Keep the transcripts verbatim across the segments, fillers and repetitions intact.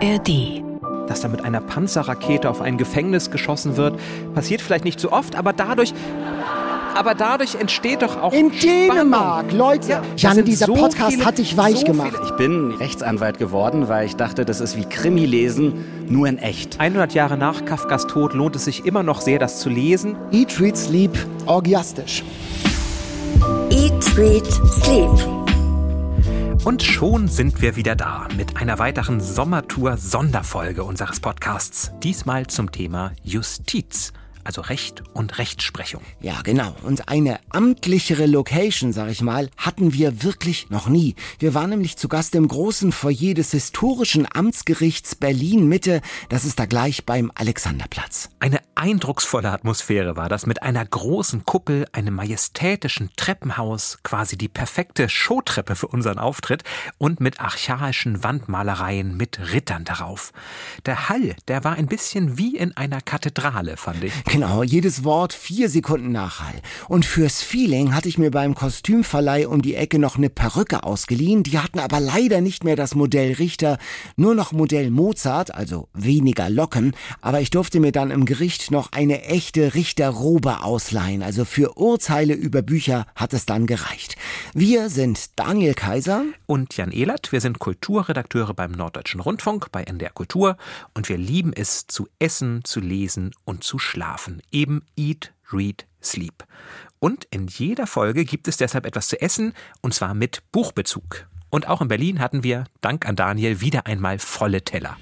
R D. Dass da mit einer Panzerrakete auf ein Gefängnis geschossen wird, passiert vielleicht nicht so oft, aber dadurch... Aber dadurch entsteht doch auch In Spannung. Dänemark, Leute. Ja, Jan, dieser so Podcast viele, hat dich weich so gemacht. Viele. Ich bin Rechtsanwalt geworden, weil ich dachte, das ist wie Krimi lesen, nur in echt. hundert Jahre nach Kafkas Tod lohnt es sich immer noch sehr, das zu lesen. Eat, Read, Sleep, orgiastisch. Eat, Read, Sleep. Und schon sind wir wieder da mit einer weiteren Sommertour-Sonderfolge unseres Podcasts. Diesmal zum Thema Justiz. Also Recht und Rechtsprechung. Ja, genau. Und eine amtlichere Location, sag ich mal, hatten wir wirklich noch nie. Wir waren nämlich zu Gast im großen Foyer des historischen Amtsgerichts Berlin-Mitte. Das ist da gleich beim Alexanderplatz. Eine eindrucksvolle Atmosphäre war das mit einer großen Kuppel, einem majestätischen Treppenhaus, quasi die perfekte Showtreppe für unseren Auftritt und mit archaischen Wandmalereien mit Rittern darauf. Der Hall, der war ein bisschen wie in einer Kathedrale, fand ich. Genau, jedes Wort vier Sekunden Nachhall. Und fürs Feeling hatte ich mir beim Kostümverleih um die Ecke noch eine Perücke ausgeliehen. Die hatten aber leider nicht mehr das Modell Richter, nur noch Modell Mozart, also weniger Locken. Aber ich durfte mir dann im Gericht noch eine echte Richterrobe ausleihen. Also für Urteile über Bücher hat es dann gereicht. Wir sind Daniel Kaiser und Jan Ehlert. Wir sind Kulturredakteure beim Norddeutschen Rundfunk, bei N D R Kultur. Und wir lieben es, zu essen, zu lesen und zu schlafen. Eben Eat, Read, Sleep. Und in jeder Folge gibt es deshalb etwas zu essen, und zwar mit Buchbezug. Und auch in Berlin hatten wir, dank an Daniel, wieder einmal volle Teller.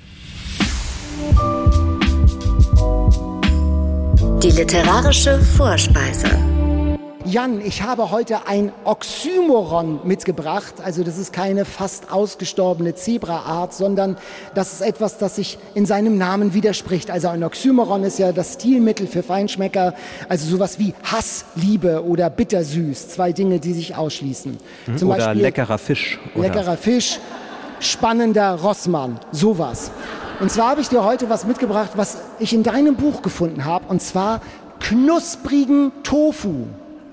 Die literarische Vorspeise. Jan, ich habe heute ein Oxymoron mitgebracht. Also das ist keine fast ausgestorbene Zebraart, sondern das ist etwas, das sich in seinem Namen widerspricht. Also ein Oxymoron ist ja das Stilmittel für Feinschmecker. Also sowas wie Hass, Liebe oder bittersüß. Zwei Dinge, die sich ausschließen. Mhm. Zum oder Beispiel leckerer Fisch. Oder leckerer Fisch, spannender Rossmann, sowas. Und zwar habe ich dir heute was mitgebracht, was ich in deinem Buch gefunden habe. Und zwar knusprigen Tofu.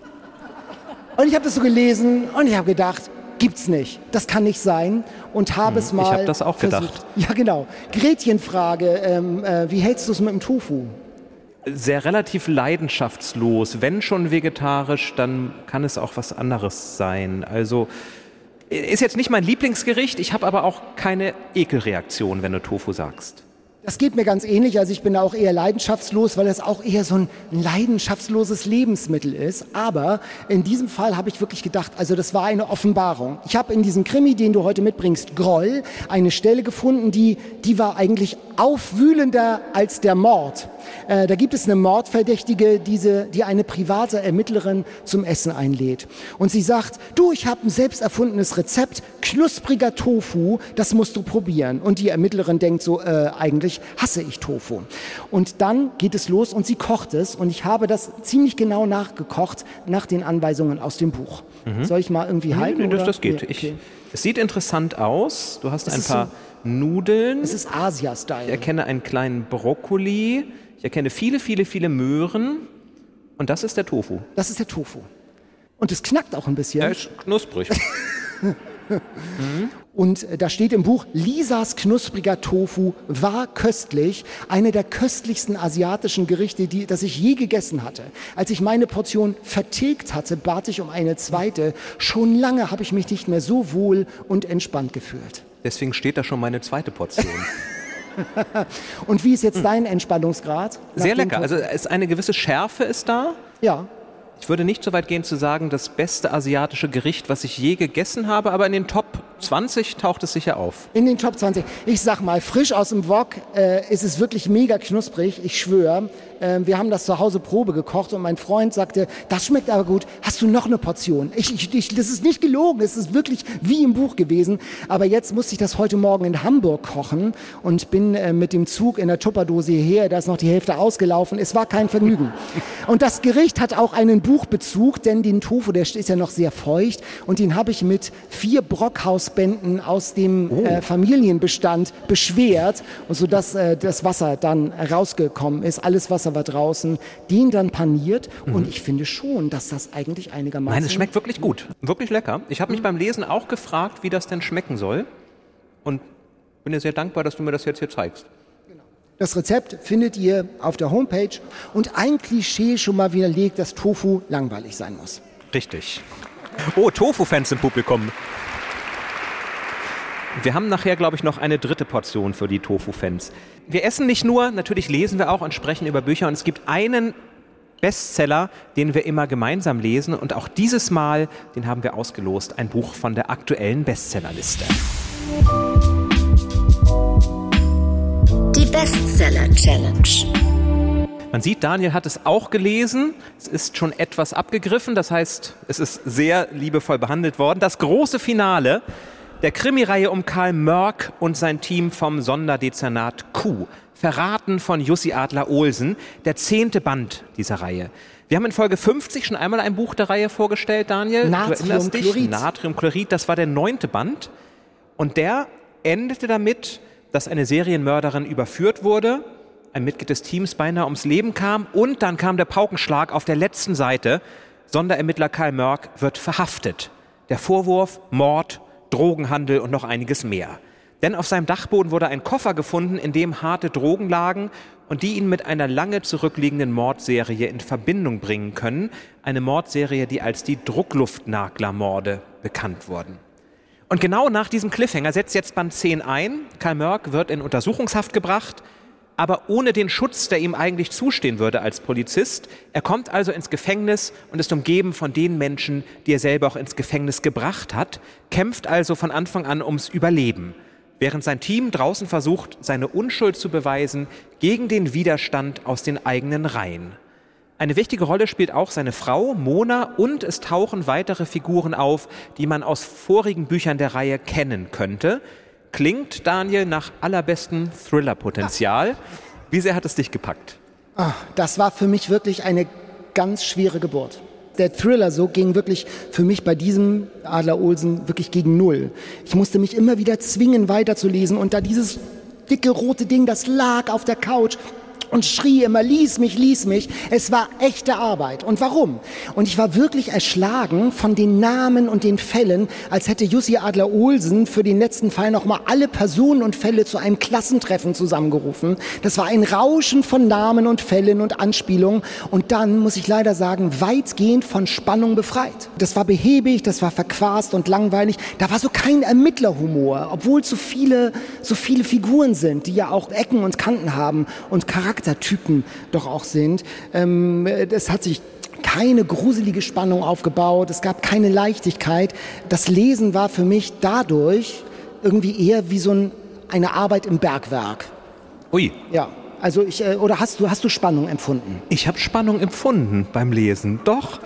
Und ich habe das so gelesen und ich habe gedacht, gibt's nicht. Das kann nicht sein. Und habe hm, es mal Ich habe das auch versucht. gedacht. Ja, genau. Gretchenfrage, ähm, äh, wie hältst du es mit dem Tofu? Sehr relativ leidenschaftslos. Wenn schon vegetarisch, dann kann es auch was anderes sein. Also ist jetzt nicht mein Lieblingsgericht. Ich habe aber auch keine Ekelreaktion, wenn du Tofu sagst. Das geht mir ganz ähnlich, also ich bin da auch eher leidenschaftslos, weil das auch eher so ein leidenschaftsloses Lebensmittel ist. Aber in diesem Fall habe ich wirklich gedacht, also das war eine Offenbarung. Ich habe in diesem Krimi, den du heute mitbringst, Groll, eine Stelle gefunden, die, die war eigentlich aufwühlender als der Mord. Äh, da gibt es eine Mordverdächtige, diese, die eine private Ermittlerin zum Essen einlädt. Und sie sagt, du, ich habe ein selbst erfundenes Rezept, knuspriger Tofu, das musst du probieren. Und die Ermittlerin denkt so, äh, eigentlich hasse ich Tofu. Und dann geht es los und sie kocht es. Und ich habe das ziemlich genau nachgekocht nach den Anweisungen aus dem Buch. Mhm. Soll ich mal irgendwie halten? Nee, das, oder? das geht. Nee, okay. Ich, es sieht interessant aus. Du hast Es ein ist paar so, Nudeln. es ist Asia-Style. Ich erkenne einen kleinen Brokkoli. Ich erkenne viele, viele, viele Möhren. Und das ist der Tofu. Das ist der Tofu. Und es knackt auch ein bisschen. Er ist knusprig. mhm. Und da steht im Buch, Lisas knuspriger Tofu war köstlich. Eine der köstlichsten asiatischen Gerichte, die, das ich je gegessen hatte. Als ich meine Portion vertilgt hatte, bat ich um eine zweite. Schon lange habe ich mich nicht mehr so wohl und entspannt gefühlt. Deswegen steht da schon meine zweite Portion. Und wie ist jetzt dein Entspannungsgrad? Sehr lecker. Also es eine gewisse Schärfe ist da. Ja. Ich würde nicht so weit gehen zu sagen, das beste asiatische Gericht, was ich je gegessen habe, aber in den Top zwanzig taucht es sicher auf. In den Top zwanzig. Ich sag mal, frisch aus dem Wok äh, ist es wirklich mega knusprig, ich schwöre. Äh, wir haben das zu Hause Probe gekocht und mein Freund sagte, das schmeckt aber gut, hast du noch eine Portion? Ich, ich, ich, das ist nicht gelogen, es ist wirklich wie im Buch gewesen. Aber jetzt musste ich das heute Morgen in Hamburg kochen und bin äh, mit dem Zug in der Tupperdose hierher, da ist noch die Hälfte ausgelaufen. Es war kein Vergnügen. Und das Gericht hat auch einen Buchbezug, denn den Tofu, der ist ja noch sehr feucht und den habe ich mit vier Brockhausbänden aus dem oh. äh, Familienbestand beschwert, und sodass äh, das Wasser dann rausgekommen ist. Alles Wasser war draußen, den dann paniert mhm. und ich finde schon, dass das eigentlich einigermaßen... Nein, es schmeckt wirklich gut, wirklich lecker. Ich habe mich mhm. beim Lesen auch gefragt, wie das denn schmecken soll und bin dir sehr dankbar, dass du mir das jetzt hier zeigst. Das Rezept findet ihr auf der Homepage und ein Klischee schon mal widerlegt, dass Tofu langweilig sein muss. Richtig. Oh, Tofu-Fans im Publikum. Wir haben nachher, glaube ich, noch eine dritte Portion für die Tofu-Fans. Wir essen nicht nur, natürlich lesen wir auch und sprechen über Bücher. Und es gibt einen Bestseller, den wir immer gemeinsam lesen. Und auch dieses Mal, den haben wir ausgelost, ein Buch von der aktuellen Bestsellerliste. Die Bestseller-Challenge. Man sieht, Daniel hat es auch gelesen. Es ist schon etwas abgegriffen, das heißt, es ist sehr liebevoll behandelt worden. Das große Finale der Krimireihe um Karl Mörck und sein Team vom Sonderdezernat Q. Verraten von Jussi Adler-Olsen, der zehnte Band dieser Reihe. Wir haben in Folge fünfzig schon einmal ein Buch der Reihe vorgestellt, Daniel. Natriumchlorid. Natriumchlorid, das war der neunte Band. Und der endete damit, dass eine Serienmörderin überführt wurde, ein Mitglied des Teams beinahe ums Leben kam und dann kam der Paukenschlag auf der letzten Seite. Sonderermittler Karl Mörck wird verhaftet. Der Vorwurf: Mord, Drogenhandel und noch einiges mehr. Denn auf seinem Dachboden wurde ein Koffer gefunden, in dem harte Drogen lagen und die ihn mit einer lange zurückliegenden Mordserie in Verbindung bringen können. Eine Mordserie, die als die Druckluftnaglermorde bekannt wurden. Und genau nach diesem Cliffhanger setzt jetzt Band zehn ein. Karl Mörck wird in Untersuchungshaft gebracht, aber ohne den Schutz, der ihm eigentlich zustehen würde als Polizist. Er kommt also ins Gefängnis und ist umgeben von den Menschen, die er selber auch ins Gefängnis gebracht hat, kämpft also von Anfang an ums Überleben, während sein Team draußen versucht, seine Unschuld zu beweisen gegen den Widerstand aus den eigenen Reihen. Eine wichtige Rolle spielt auch seine Frau Mona und es tauchen weitere Figuren auf, die man aus vorigen Büchern der Reihe kennen könnte. Klingt, Daniel, nach allerbestem Thriller-Potenzial. Wie sehr hat es dich gepackt? Ah, das war für mich wirklich eine ganz schwere Geburt. Der Thriller so ging wirklich für mich bei diesem Adler-Olsen wirklich gegen Null. Ich musste mich immer wieder zwingen, weiterzulesen und da dieses dicke rote Ding, das lag auf der Couch und schrie immer, lies mich, lies mich. Es war echte Arbeit. Und warum? Und ich war wirklich erschlagen von den Namen und den Fällen, als hätte Jussi Adler-Olsen für den letzten Fall nochmal alle Personen und Fälle zu einem Klassentreffen zusammengerufen. Das war ein Rauschen von Namen und Fällen und Anspielungen. Und dann, muss ich leider sagen, weitgehend von Spannung befreit. Das war behäbig, das war verquast und langweilig. Da war so kein Ermittlerhumor, obwohl es so viele, so viele Figuren sind, die ja auch Ecken und Kanten haben und Charakter Charaktertypen doch auch sind. Ähm, es hat sich keine gruselige Spannung aufgebaut, es gab keine Leichtigkeit. Das Lesen war für mich dadurch irgendwie eher wie so ein, eine Arbeit im Bergwerk. Ui. Ja, also ich, äh, oder hast du, hast du Spannung empfunden? Ich habe Spannung empfunden beim Lesen, doch.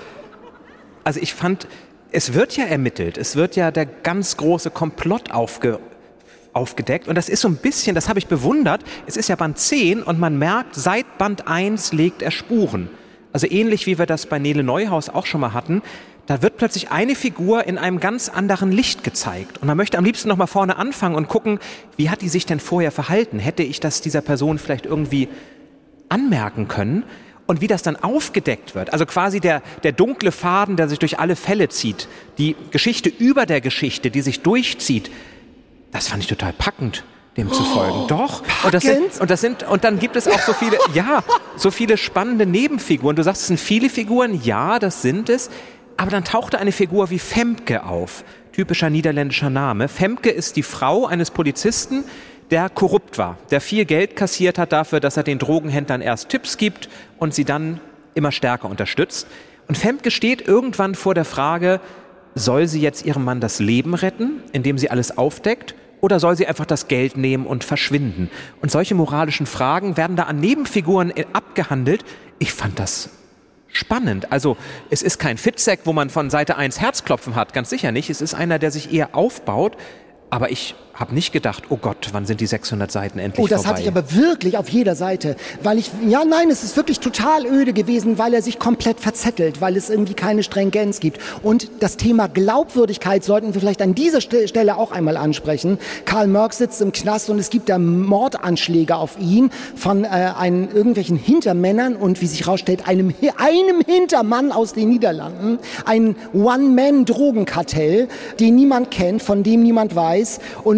Also ich fand, es wird ja ermittelt, es wird ja der ganz große Komplott aufge aufgedeckt. Und das ist so ein bisschen, das habe ich bewundert, es ist ja Band zehn und man merkt, seit Band eins legt er Spuren. Also ähnlich wie wir das bei Nele Neuhaus auch schon mal hatten, da wird plötzlich eine Figur in einem ganz anderen Licht gezeigt. Und man möchte am liebsten noch mal vorne anfangen und gucken, wie hat die sich denn vorher verhalten? Hätte ich das dieser Person vielleicht irgendwie anmerken können? Und wie das dann aufgedeckt wird, also quasi der, der dunkle Faden, der sich durch alle Fälle zieht, die Geschichte über der Geschichte, die sich durchzieht, das fand ich total packend, dem zu folgen. Oh, Doch. Und das, sind, und das sind, und dann gibt es auch so viele, ja, so viele spannende Nebenfiguren. Du sagst, es sind viele Figuren. Ja, das sind es. Aber dann tauchte eine Figur wie Femke auf. Typischer niederländischer Name. Femke ist die Frau eines Polizisten, der korrupt war, der viel Geld kassiert hat dafür, dass er den Drogenhändlern erst Tipps gibt und sie dann immer stärker unterstützt. Und Femke steht irgendwann vor der Frage, soll sie jetzt ihrem Mann das Leben retten, indem sie alles aufdeckt? Oder soll sie einfach das Geld nehmen und verschwinden? Und solche moralischen Fragen werden da an Nebenfiguren abgehandelt. Ich fand das spannend. Also es ist kein Fitzek, wo man von Seite eins Herzklopfen hat, ganz sicher nicht. Es ist einer, der sich eher aufbaut. Aber ich habe nicht gedacht, oh Gott, wann sind die sechshundert Seiten endlich vorbei? Oh, das vorbei? hatte ich aber wirklich auf jeder Seite. Weil ich, ja nein, es ist wirklich total öde gewesen, weil er sich komplett verzettelt, weil es irgendwie keine Stringenz gibt. Und das Thema Glaubwürdigkeit sollten wir vielleicht an dieser Stelle auch einmal ansprechen. Karl Mörck sitzt im Knast und es gibt da Mordanschläge auf ihn von äh, einen, irgendwelchen Hintermännern und wie sich herausstellt, einem, einem Hintermann aus den Niederlanden. Ein One-Man-Drogenkartell, den niemand kennt, von dem niemand weiß. Und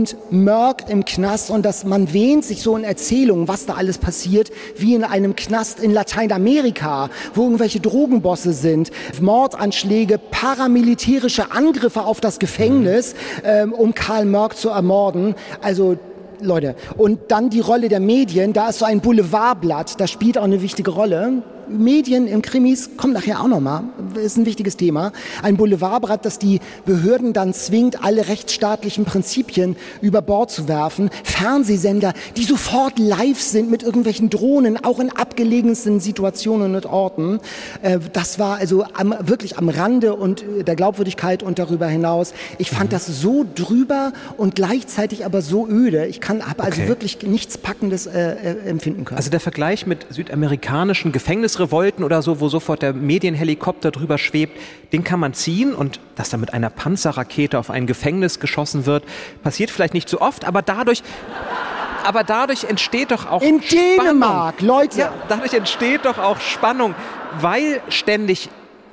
und Murk im Knast und dass man wähnt sich so in Erzählungen, was da alles passiert, wie in einem Knast in Lateinamerika, wo irgendwelche Drogenbosse sind, Mordanschläge, paramilitärische Angriffe auf das Gefängnis, ähm, um Karl Murk zu ermorden. Also Leute, und dann die Rolle der Medien, da ist so ein Boulevardblatt, das spielt auch eine wichtige Rolle. Medien im Krimis, kommt nachher auch nochmal, ist ein wichtiges Thema. Ein Boulevardblatt, das die Behörden dann zwingt, alle rechtsstaatlichen Prinzipien über Bord zu werfen. Fernsehsender, die sofort live sind mit irgendwelchen Drohnen, auch in abgelegensten Situationen und Orten. Das war also am, wirklich am Rande und der Glaubwürdigkeit und darüber hinaus. Ich fand das so drüber und gleichzeitig aber so öde. Ich kann, habe also okay. wirklich nichts Packendes äh, empfinden können. Also der Vergleich mit südamerikanischen Gefängnissen Revolten oder so, wo sofort der Medienhelikopter drüber schwebt, den kann man ziehen und dass da mit einer Panzerrakete auf ein Gefängnis geschossen wird, passiert vielleicht nicht so oft, aber dadurch, aber dadurch entsteht doch auch in Spannung. Dänemark, Leute! Ja, dadurch entsteht doch auch Spannung, weil ständig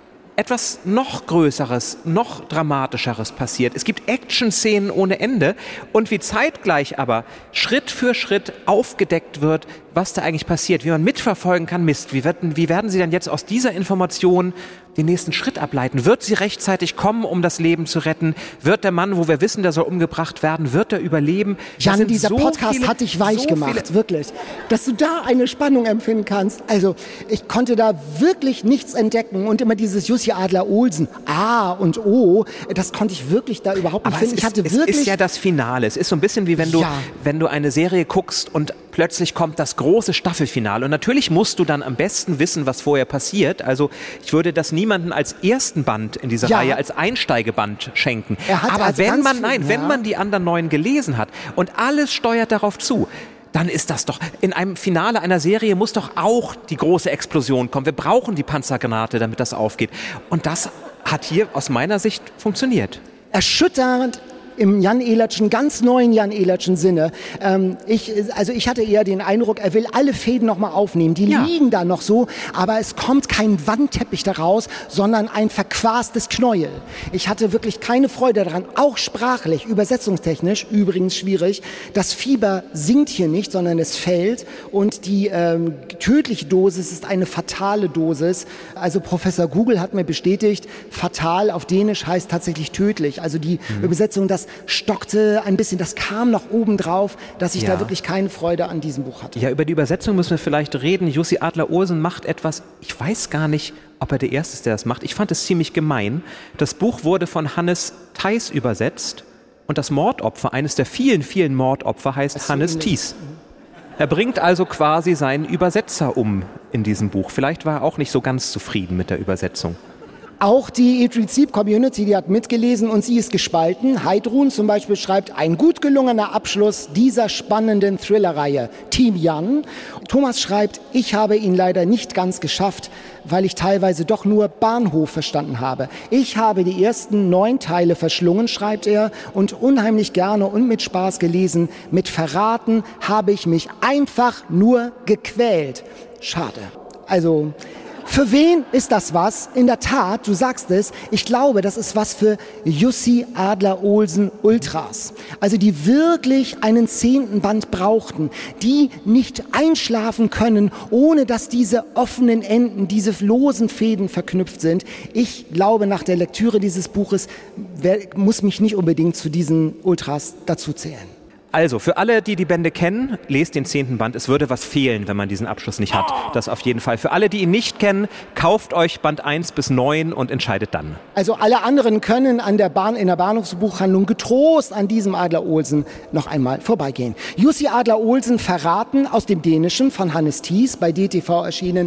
etwas noch Größeres, noch Dramatischeres passiert. Es gibt Action-Szenen ohne Ende und wie zeitgleich aber Schritt für Schritt aufgedeckt wird, was da eigentlich passiert, wie man mitverfolgen kann, Mist, wie werden, wie werden Sie dann jetzt aus dieser Information den nächsten Schritt ableiten? Wird sie rechtzeitig kommen, um das Leben zu retten? Wird der Mann, wo wir wissen, der soll umgebracht werden, wird er überleben? Jan, dieser so Podcast viele, hat dich weich so gemacht, viele. wirklich. Dass du da eine Spannung empfinden kannst. Also, ich konnte da wirklich nichts entdecken und immer dieses Jussi Adler-Olsen, A und O, das konnte ich wirklich da überhaupt nicht Aber finden. es Ich hatte ist, wirklich es ist ja das Finale. Es ist so ein bisschen wie wenn du, Ja. wenn du eine Serie guckst und plötzlich kommt das große Staffelfinale. Und natürlich musst du dann am besten wissen, was vorher passiert. Also ich würde das niemandem als ersten Band in dieser Ja. Reihe, als Einsteigeband schenken. Er hat Aber also wenn ganz man, viel- nein, ja. wenn man die anderen neun gelesen hat und alles steuert darauf zu, dann ist das doch, in einem Finale einer Serie muss doch auch die große Explosion kommen. Wir brauchen die Panzergranate, damit das aufgeht. Und das hat hier aus meiner Sicht funktioniert. erschütternd im Jan Ehlertschen, ganz neuen Jan Ehlertschen Sinne. Ähm, ich, also ich hatte eher den Eindruck, er will alle Fäden nochmal aufnehmen. Die Ja. liegen da noch so, aber es kommt kein Wandteppich daraus, sondern ein verquastes Knäuel. Ich hatte wirklich keine Freude daran, auch sprachlich, übersetzungstechnisch, übrigens schwierig. Das Fieber sinkt hier nicht, sondern es fällt und die ähm, tödliche Dosis ist eine fatale Dosis. Also Professor Google hat mir bestätigt, fatal auf Dänisch heißt tatsächlich tödlich. Also die mhm. Übersetzung, das stockte ein bisschen, das kam noch oben drauf, dass ich Ja. da wirklich keine Freude an diesem Buch hatte. Ja, über die Übersetzung müssen wir vielleicht reden. Jussi Adler-Olsen macht etwas, ich weiß gar nicht, ob er der Erste ist, der das macht. Ich fand es ziemlich gemein. Das Buch wurde von Hannes Theis übersetzt und das Mordopfer, eines der vielen, vielen Mordopfer, heißt so Hannes ähnlich. Thies. Er bringt also quasi seinen Übersetzer um in diesem Buch. Vielleicht war er auch nicht so ganz zufrieden mit der Übersetzung. Auch die Eat, Read, Sleep Community, die hat mitgelesen und sie ist gespalten. Heidrun zum Beispiel schreibt, ein gut gelungener Abschluss dieser spannenden Thrillerreihe. Team Jan. Thomas schreibt, ich habe ihn leider nicht ganz geschafft, weil ich teilweise doch nur Bahnhof verstanden habe. Ich habe die ersten neun Teile verschlungen, schreibt er, und unheimlich gerne und mit Spaß gelesen. Mit Verraten habe ich mich einfach nur gequält. Schade. Also... Für wen ist das was? In der Tat, du sagst es, ich glaube, das ist was für Jussi Adler-Olsen Ultras. Also die wirklich einen zehnten Band brauchten, die nicht einschlafen können, ohne dass diese offenen Enden, diese losen Fäden verknüpft sind. Ich glaube, nach der Lektüre dieses Buches wer, muss mich nicht unbedingt zu diesen Ultras dazu zählen. Also, für alle, die die Bände kennen, lest den zehnten Band. Es würde was fehlen, wenn man diesen Abschluss nicht hat. Das auf jeden Fall. Für alle, die ihn nicht kennen, kauft euch Band eins bis neun und entscheidet dann. Also alle anderen können an der Bahn, in der Bahnhofsbuchhandlung getrost an diesem Adler-Olsen noch einmal vorbeigehen. Jussi Adler-Olsen, Verraten, aus dem Dänischen von Hannes Thies, bei D T V erschienen.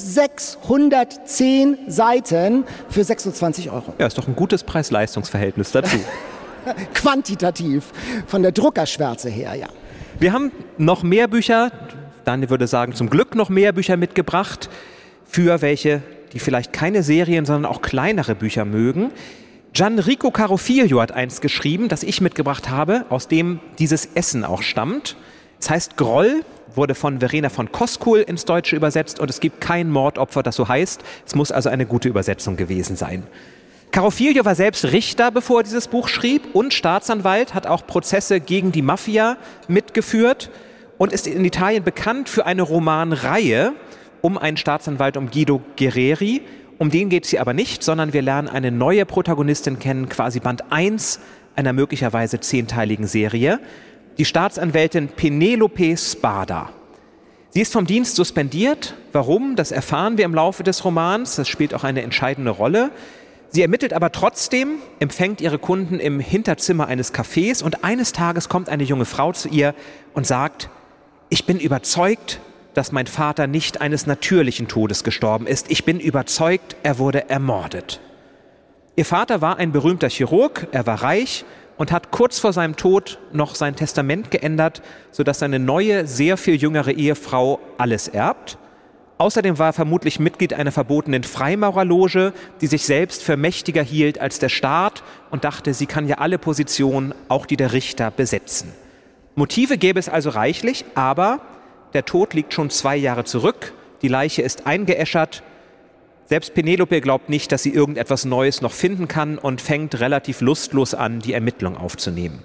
sechshundertzehn Seiten für sechsundzwanzig Euro. Ja, ist doch ein gutes Preis-Leistungs-Verhältnis dazu. Quantitativ, von der Druckerschwärze her, ja. Wir haben noch mehr Bücher, Daniel würde sagen, zum Glück noch mehr Bücher mitgebracht, für welche, die vielleicht keine Serien, sondern auch kleinere Bücher mögen. Gianrico Carofiglio hat eins geschrieben, das ich mitgebracht habe, aus dem dieses Essen auch stammt. Es heißt Groll, wurde von Verena von Koskul ins Deutsche übersetzt und es gibt kein Mordopfer, das so heißt. Es muss also eine gute Übersetzung gewesen sein. Carofiglio war selbst Richter, bevor er dieses Buch schrieb, und Staatsanwalt, hat auch Prozesse gegen die Mafia mitgeführt und ist in Italien bekannt für eine Romanreihe um einen Staatsanwalt, um Guido Guerrieri. Um den geht es hier aber nicht, sondern wir lernen eine neue Protagonistin kennen, quasi Band eins einer möglicherweise zehnteiligen Serie, die Staatsanwältin Penelope Spada. Sie ist vom Dienst suspendiert. Warum? Das erfahren wir im Laufe des Romans. Das spielt auch eine entscheidende Rolle. Sie ermittelt aber trotzdem, empfängt ihre Kunden im Hinterzimmer eines Cafés und eines Tages kommt eine junge Frau zu ihr und sagt: Ich bin überzeugt, dass mein Vater nicht eines natürlichen Todes gestorben ist. Ich bin überzeugt, er wurde ermordet. Ihr Vater war ein berühmter Chirurg, er war reich und hat kurz vor seinem Tod noch sein Testament geändert, sodass seine neue, sehr viel jüngere Ehefrau alles erbt. Außerdem war er vermutlich Mitglied einer verbotenen Freimaurerloge, die sich selbst für mächtiger hielt als der Staat und dachte, sie kann ja alle Positionen, auch die der Richter, besetzen. Motive gäbe es also reichlich, aber der Tod liegt schon zwei Jahre zurück, die Leiche ist eingeäschert. Selbst Penelope glaubt nicht, dass sie irgendetwas Neues noch finden kann und fängt relativ lustlos an, die Ermittlung aufzunehmen.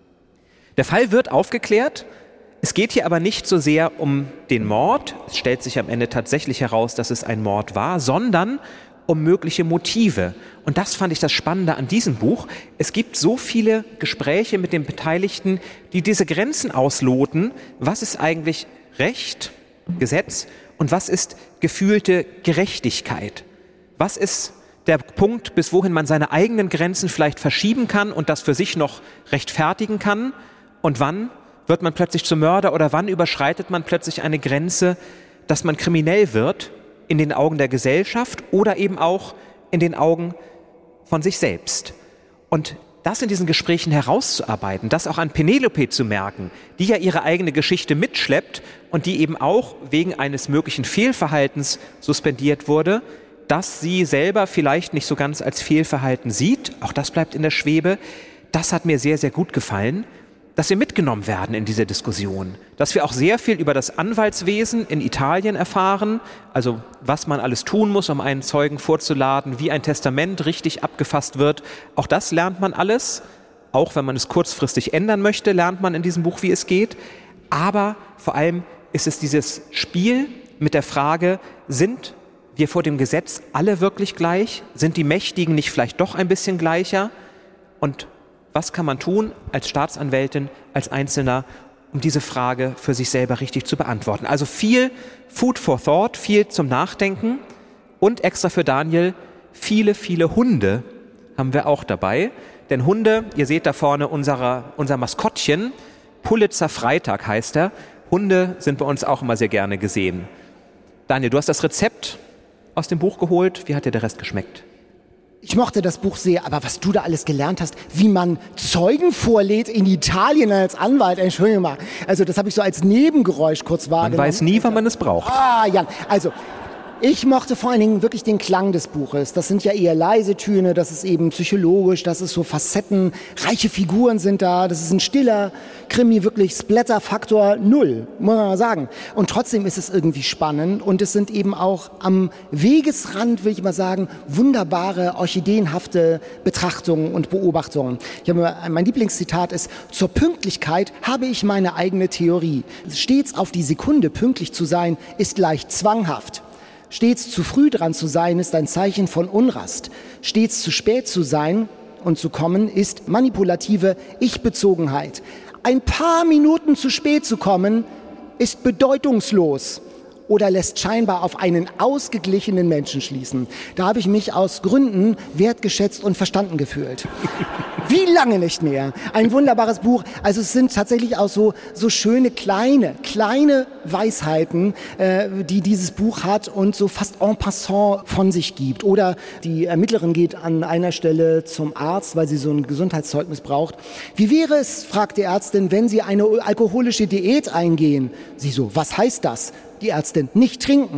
Der Fall wird aufgeklärt. Es geht hier aber nicht so sehr um den Mord, es stellt sich am Ende tatsächlich heraus, dass es ein Mord war, sondern um mögliche Motive. Und das fand ich das Spannende an diesem Buch. Es gibt so viele Gespräche mit den Beteiligten, die diese Grenzen ausloten. Was ist eigentlich Recht, Gesetz und was ist gefühlte Gerechtigkeit? Was ist der Punkt, bis wohin man seine eigenen Grenzen vielleicht verschieben kann und das für sich noch rechtfertigen kann? Und wann wird man plötzlich zum Mörder oder wann überschreitet man plötzlich eine Grenze, dass man kriminell wird in den Augen der Gesellschaft oder eben auch in den Augen von sich selbst? Und das in diesen Gesprächen herauszuarbeiten, das auch an Penelope zu merken, die ja ihre eigene Geschichte mitschleppt und die eben auch wegen eines möglichen Fehlverhaltens suspendiert wurde, dass sie selber vielleicht nicht so ganz als Fehlverhalten sieht, auch das bleibt in der Schwebe, das hat mir sehr, sehr gut gefallen, dass wir mitgenommen werden in diese Diskussion, dass wir auch sehr viel über das Anwaltswesen in Italien erfahren, also was man alles tun muss, um einen Zeugen vorzuladen, wie ein Testament richtig abgefasst wird. Auch das lernt man alles, auch wenn man es kurzfristig ändern möchte, lernt man in diesem Buch, wie es geht. Aber vor allem ist es dieses Spiel mit der Frage, sind wir vor dem Gesetz alle wirklich gleich? Sind die Mächtigen nicht vielleicht doch ein bisschen gleicher? Und was kann man tun als Staatsanwältin, als Einzelner, um diese Frage für sich selber richtig zu beantworten? Also viel Food for Thought, viel zum Nachdenken und extra für Daniel viele, viele Hunde haben wir auch dabei. Denn Hunde, ihr seht da vorne unsere, unser Maskottchen, Pulitzer Freitag heißt er. Hunde sind bei uns auch immer sehr gerne gesehen. Daniel, du hast das Rezept aus dem Buch geholt. Wie hat dir der Rest geschmeckt? Ich mochte das Buch sehr, aber was du da alles gelernt hast, wie man Zeugen vorlädt in Italien als Anwalt, Entschuldigung mal, also das habe ich so als Nebengeräusch kurz wahrgenommen. Man weiß nie, wann man es braucht. Ah, ja, also ich mochte vor allen Dingen wirklich den Klang des Buches. Das sind ja eher leise Töne, das ist eben psychologisch, das ist so Facetten, reiche Figuren sind da, das ist ein stiller Krimi, wirklich Splatter-Faktor null, muss man mal sagen. Und trotzdem ist es irgendwie spannend und es sind eben auch am Wegesrand, will ich mal sagen, wunderbare, orchideenhafte Betrachtungen und Beobachtungen. Ich habe, mein Lieblingszitat ist: Zur Pünktlichkeit habe ich meine eigene Theorie. Stets auf die Sekunde pünktlich zu sein, ist leicht zwanghaft. Stets zu früh dran zu sein, ist ein Zeichen von Unrast. Stets zu spät zu sein und zu kommen, ist manipulative Ich-Bezogenheit. Ein paar Minuten zu spät zu kommen, ist bedeutungslos oder lässt scheinbar auf einen ausgeglichenen Menschen schließen. Da habe ich mich aus Gründen wertgeschätzt und verstanden gefühlt. Wie lange nicht mehr. Ein wunderbares Buch. Also es sind tatsächlich auch so, so schöne kleine, kleine Weisheiten, äh, die dieses Buch hat und so fast en passant von sich gibt. Oder die Ermittlerin geht an einer Stelle zum Arzt, weil sie so ein Gesundheitszeugnis braucht. Wie wäre es, fragt die Ärztin, wenn Sie eine alkoholische Diät eingehen? Sie so, was heißt das? Die Ärztin, nicht trinken.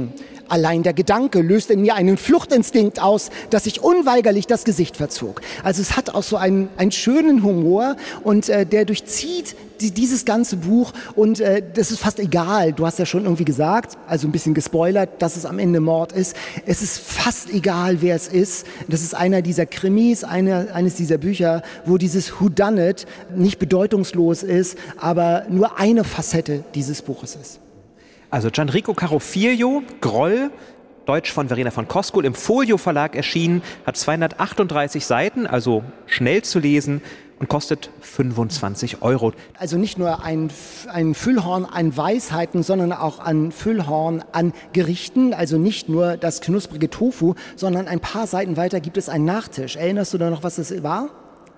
Allein der Gedanke löst in mir einen Fluchtinstinkt aus, dass sich unweigerlich das Gesicht verzog. Also es hat auch so einen, einen schönen Humor und äh, der durchzieht die, dieses ganze Buch und äh, das ist fast egal. Du hast ja schon irgendwie gesagt, also ein bisschen gespoilert, dass es am Ende Mord ist. Es ist fast egal, wer es ist. Das ist einer dieser Krimis, eine, eines dieser Bücher, wo dieses Whodunit nicht bedeutungslos ist, aber nur eine Facette dieses Buches ist. Also Gianrico Carofiglio, Groll, Deutsch von Verena von Koskull, im Folio Verlag erschienen, hat zweihundertachtunddreißig Seiten, also schnell zu lesen und kostet fünfundzwanzig Euro. Also nicht nur ein, ein Füllhorn an Weisheiten, sondern auch ein Füllhorn an Gerichten, also nicht nur das knusprige Tofu, sondern ein paar Seiten weiter gibt es einen Nachtisch. Erinnerst du da noch, was das war?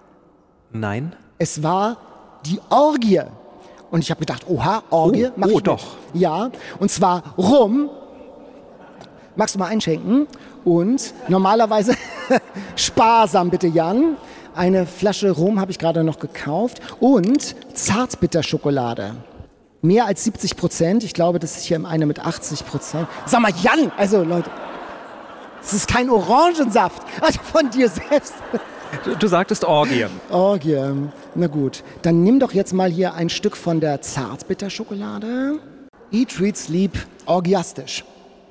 Nein. Es war die Orgie. Und ich habe gedacht, oha, Orgie, oh, mach oh ich doch. mit. Ja, und zwar Rum. Magst du mal einschenken? Und normalerweise, sparsam bitte, Jan. Eine Flasche Rum habe ich gerade noch gekauft. Und Zartbitterschokolade. Mehr als siebzig Prozent. Ich glaube, das ist hier eine mit achtzig Prozent. Sag mal, Jan, also Leute, das ist kein Orangensaft. Also von dir selbst. Du, du sagtest Orgie. Orgie, na gut. Dann nimm doch jetzt mal hier ein Stück von der Zartbitterschokolade. Eat, Read, Sleep, orgiastisch.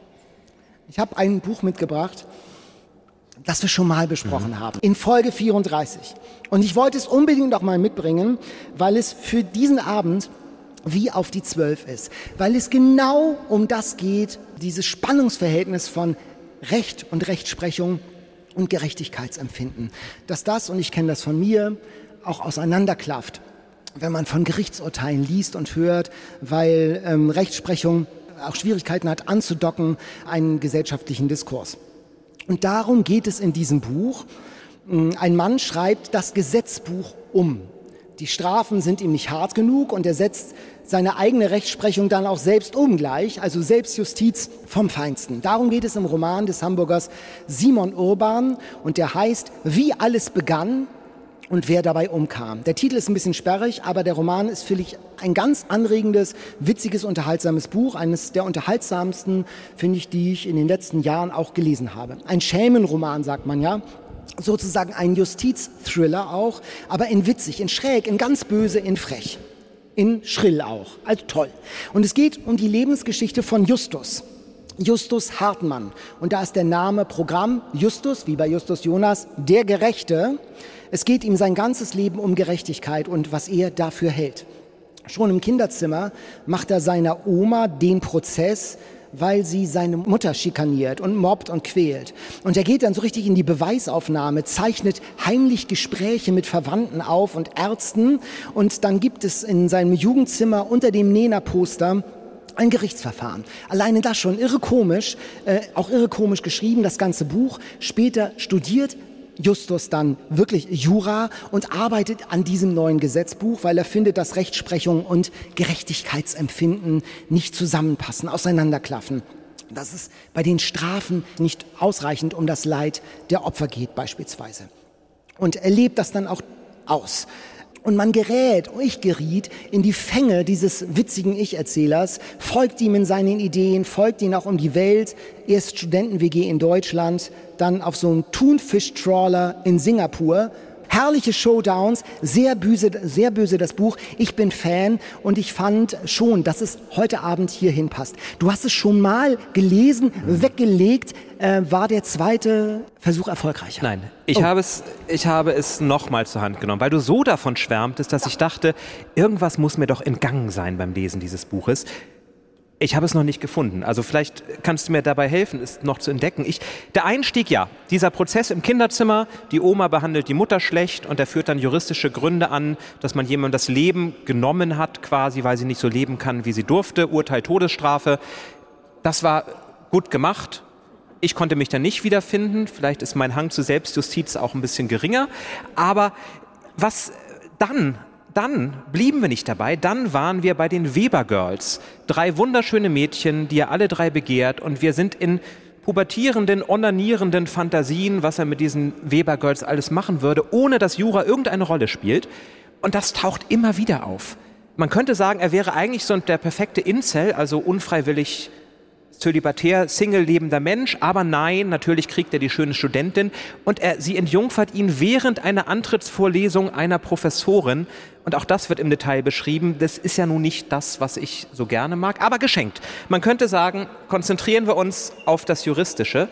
Ich habe ein Buch mitgebracht, das wir schon mal besprochen mhm. haben. In Folge vierunddreißig. Und ich wollte es unbedingt auch mal mitbringen, weil es für diesen Abend wie auf die Zwölf ist. Weil es genau um das geht, dieses Spannungsverhältnis von Recht und Rechtsprechung und Gerechtigkeitsempfinden. Dass das, und ich kenne das von mir, auch auseinanderklafft, wenn man von Gerichtsurteilen liest und hört, weil ähm, Rechtsprechung auch Schwierigkeiten hat anzudocken, einen gesellschaftlichen Diskurs. Und darum geht es in diesem Buch. Ein Mann schreibt das Gesetzbuch um. Die Strafen sind ihm nicht hart genug und er setzt seine eigene Rechtsprechung dann auch selbst um gleich, also Selbstjustiz vom Feinsten. Darum geht es im Roman des Hamburgers Simon Urban und der heißt Wie alles begann und wer dabei umkam. Der Titel ist ein bisschen sperrig, aber der Roman ist für mich ein ganz anregendes, witziges, unterhaltsames Buch. Eines der unterhaltsamsten, finde ich, die ich in den letzten Jahren auch gelesen habe. Ein Schelmenroman, sagt man ja. Sozusagen ein Justizthriller auch, aber in witzig, in schräg, in ganz böse, in frech. In schrill auch, also toll. Und es geht um die Lebensgeschichte von Justus. Justus Hartmann. Und da ist der Name Programm. Justus, wie bei Justus Jonas, der Gerechte. Es geht ihm sein ganzes Leben um Gerechtigkeit und was er dafür hält. Schon im Kinderzimmer macht er seiner Oma den Prozess, weil sie seine Mutter schikaniert und mobbt und quält. Und er geht dann so richtig in die Beweisaufnahme, zeichnet heimlich Gespräche mit Verwandten auf und Ärzten. Und dann gibt es in seinem Jugendzimmer unter dem Nena-Poster ein Gerichtsverfahren. Alleine das schon irre komisch, äh, auch irre komisch geschrieben, das ganze Buch. Später studiert Justus dann wirklich Jura und arbeitet an diesem neuen Gesetzbuch, weil er findet, dass Rechtsprechung und Gerechtigkeitsempfinden nicht zusammenpassen, auseinanderklaffen. Dass es bei den Strafen nicht ausreichend um das Leid der Opfer geht beispielsweise. Und er lebt das dann auch aus. Und man gerät, ich geriet, in die Fänge dieses witzigen Ich-Erzählers, folgt ihm in seinen Ideen, folgt ihm auch um die Welt, erst Studenten-W G in Deutschland, dann auf so einem Thunfisch-Trawler in Singapur. Herrliche Showdowns, sehr böse, sehr böse das Buch. Ich bin Fan und ich fand schon, dass es heute Abend hierhin passt. Du hast es schon mal gelesen, weggelegt. Äh, war der zweite Versuch erfolgreicher? Nein, ich oh. habe es, ich habe es nochmal zur Hand genommen, weil du so davon schwärmtest, dass ich dachte, irgendwas muss mir doch entgangen sein beim Lesen dieses Buches. Ich habe es noch nicht gefunden. Also vielleicht kannst du mir dabei helfen, es noch zu entdecken. Ich, der Einstieg, ja, dieser Prozess im Kinderzimmer, die Oma behandelt die Mutter schlecht und er führt dann juristische Gründe an, dass man jemandem das Leben genommen hat, quasi, weil sie nicht so leben kann, wie sie durfte. Urteil Todesstrafe. Das war gut gemacht. Ich konnte mich da nicht wiederfinden. Vielleicht ist mein Hang zur Selbstjustiz auch ein bisschen geringer. Aber was dann... Dann blieben wir nicht dabei, dann waren wir bei den Weber Girls. Drei wunderschöne Mädchen, die er alle drei begehrt und wir sind in pubertierenden, onanierenden Fantasien, was er mit diesen Weber Girls alles machen würde, ohne dass Jura irgendeine Rolle spielt. Und das taucht immer wieder auf. Man könnte sagen, er wäre eigentlich so der perfekte Incel, also unfreiwillig zölibatär, Single lebender Mensch, aber nein, natürlich kriegt er die schöne Studentin und er, sie entjungfert ihn während einer Antrittsvorlesung einer Professorin und auch das wird im Detail beschrieben. Das ist ja nun nicht das, was ich so gerne mag, aber geschenkt. Man könnte sagen, konzentrieren wir uns auf das Juristische.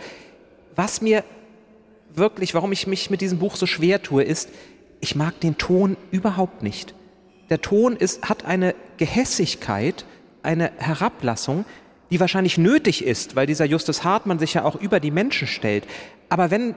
Was mir wirklich, warum ich mich mit diesem Buch so schwer tue, ist, ich mag den Ton überhaupt nicht. Der Ton ist, hat eine Gehässigkeit, eine Herablassung, die wahrscheinlich nötig ist, weil dieser Justus Hartmann sich ja auch über die Menschen stellt. Aber wenn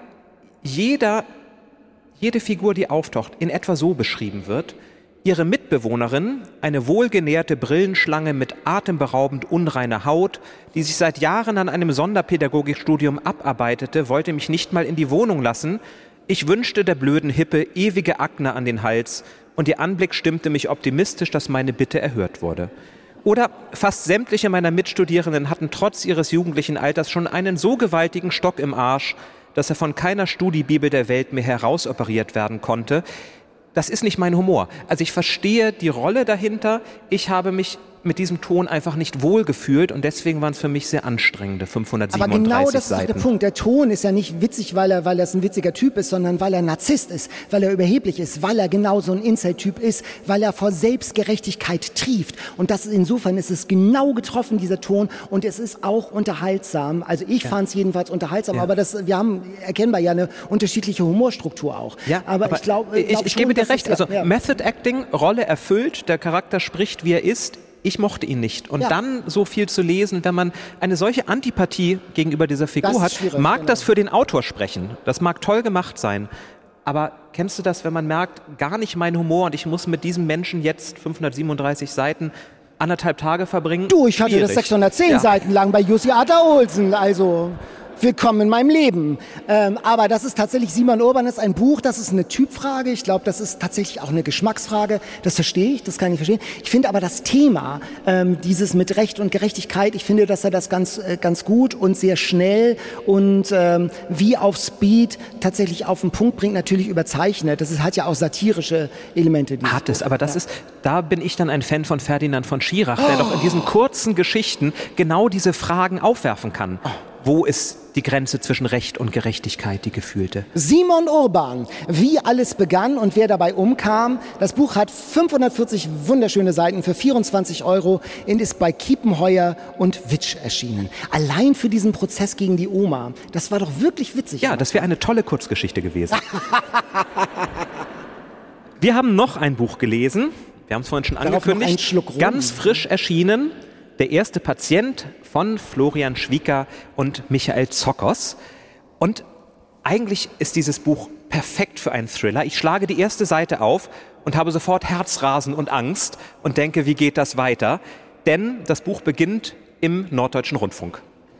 jeder, jede Figur, die auftaucht, in etwa so beschrieben wird, ihre Mitbewohnerin, eine wohlgenährte Brillenschlange mit atemberaubend unreiner Haut, die sich seit Jahren an einem Sonderpädagogikstudium abarbeitete, wollte mich nicht mal in die Wohnung lassen. Ich wünschte der blöden Hippe ewige Akne an den Hals und ihr Anblick stimmte mich optimistisch, dass meine Bitte erhört wurde. Oder fast sämtliche meiner Mitstudierenden hatten trotz ihres jugendlichen Alters schon einen so gewaltigen Stock im Arsch, dass er von keiner Studiebibel der Welt mehr herausoperiert werden konnte. Das ist nicht mein Humor. Also ich verstehe die Rolle dahinter. Ich habe mich mit diesem Ton einfach nicht wohlgefühlt und deswegen waren es für mich sehr anstrengende fünfhundertsiebenunddreißig Seiten. Aber genau das ist der Punkt. Der Ton ist ja nicht witzig, weil er, weil er ein witziger Typ ist, sondern weil er Narzisst ist, weil er überheblich ist, weil er genau so ein Incel-Typ ist, weil er vor Selbstgerechtigkeit trieft. Und das ist, insofern ist es genau getroffen, dieser Ton, und es ist auch unterhaltsam. Also ich ja. fand es jedenfalls unterhaltsam, ja. aber das, wir haben erkennbar ja eine unterschiedliche Humorstruktur auch. Ja, aber, aber ich glaube, ich, glaub ich schon, gebe dir recht. Ist, also ja. Method Acting, Rolle erfüllt, der Charakter spricht, wie er ist. Ich mochte ihn nicht. Und ja. dann so viel zu lesen, wenn man eine solche Antipathie gegenüber dieser Figur hat, mag genau. das für den Autor sprechen. Das mag toll gemacht sein. Aber kennst du das, wenn man merkt, gar nicht mein Humor und ich muss mit diesem Menschen jetzt fünfhundertsiebenunddreißig Seiten anderthalb Tage verbringen? Du, ich hatte Schwierig. das sechshundertzehn ja. Seiten lang bei Jussi Adler-Olsen, also... Willkommen in meinem Leben. Ähm, aber das ist tatsächlich, Simon Urban ist ein Buch, das ist eine Typfrage. Ich glaube, das ist tatsächlich auch eine Geschmacksfrage. Das verstehe ich, das kann ich verstehen. Ich finde aber das Thema, ähm, dieses mit Recht und Gerechtigkeit, ich finde, dass er das ganz, äh, ganz gut und sehr schnell und ähm, wie auf Speed tatsächlich auf den Punkt bringt, natürlich überzeichnet. Das ist, hat ja auch satirische Elemente. Hat es, aber das ja. ist, da bin ich dann ein Fan von Ferdinand von Schirach, der oh. doch in diesen kurzen Geschichten genau diese Fragen aufwerfen kann. Oh. Wo ist die Grenze zwischen Recht und Gerechtigkeit, die gefühlte? Simon Urban, wie alles begann und wer dabei umkam. Das Buch hat fünfhundertvierzig wunderschöne Seiten für vierundzwanzig Euro und ist bei Kiepenheuer und Witsch erschienen. Allein für diesen Prozess gegen die Oma. Das war doch wirklich witzig. Ja, das wäre eine tolle Kurzgeschichte gewesen. Wir haben noch ein Buch gelesen. Wir haben es vorhin schon Darauf angekündigt. Ganz frisch erschienen. Der erste Patient von Florian Schwieker und Michael Zockers. Und eigentlich ist dieses Buch perfekt für einen Thriller. Ich schlage die erste Seite auf und habe sofort Herzrasen und Angst und denke, wie geht das weiter? Denn das Buch beginnt im Norddeutschen Rundfunk,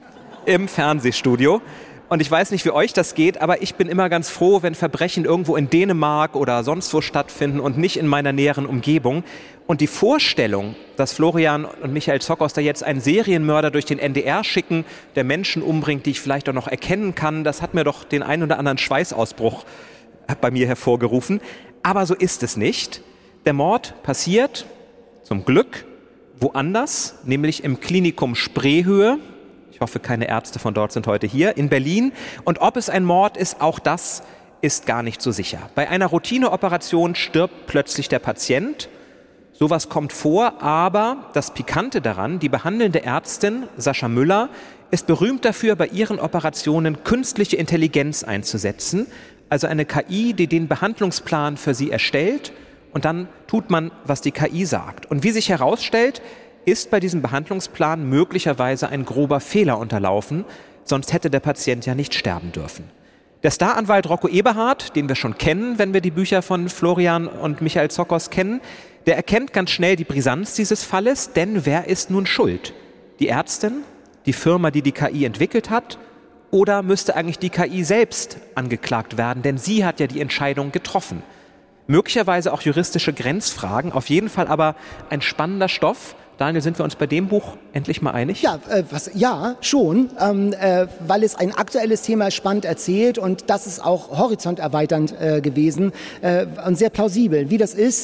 im Fernsehstudio. Und ich weiß nicht, wie euch das geht, aber ich bin immer ganz froh, wenn Verbrechen irgendwo in Dänemark oder sonst wo stattfinden und nicht in meiner näheren Umgebung. Und die Vorstellung, dass Florian und Michael Zockers da jetzt einen Serienmörder durch den N D R schicken, der Menschen umbringt, die ich vielleicht auch noch erkennen kann, das hat mir doch den einen oder anderen Schweißausbruch bei mir hervorgerufen. Aber so ist es nicht. Der Mord passiert, zum Glück, woanders, nämlich im Klinikum Spreehöhe. Ich hoffe, keine Ärzte von dort sind heute hier, in Berlin. Und ob es ein Mord ist, auch das ist gar nicht so sicher. Bei einer Routineoperation stirbt plötzlich der Patient. Sowas kommt vor, aber das Pikante daran, die behandelnde Ärztin, Sascha Müller, ist berühmt dafür, bei ihren Operationen künstliche Intelligenz einzusetzen. Also eine K I, die den Behandlungsplan für sie erstellt und dann tut man, was die K I sagt. Und wie sich herausstellt, ist bei diesem Behandlungsplan möglicherweise ein grober Fehler unterlaufen, sonst hätte der Patient ja nicht sterben dürfen. Der Staranwalt Rocco Eberhardt, den wir schon kennen, wenn wir die Bücher von Florian und Michael Zockers kennen, der erkennt ganz schnell die Brisanz dieses Falles, denn wer ist nun schuld? Die Ärztin, die Firma, die die K I entwickelt hat, oder müsste eigentlich die K I selbst angeklagt werden, denn sie hat ja die Entscheidung getroffen. Möglicherweise auch juristische Grenzfragen, auf jeden Fall aber ein spannender Stoff. Daniel, sind wir uns bei dem Buch endlich mal einig? Ja, äh, was, ja schon, ähm, äh, weil es ein aktuelles Thema spannend erzählt und das ist auch horizonterweiternd äh, gewesen äh, und sehr plausibel. Wie das ist,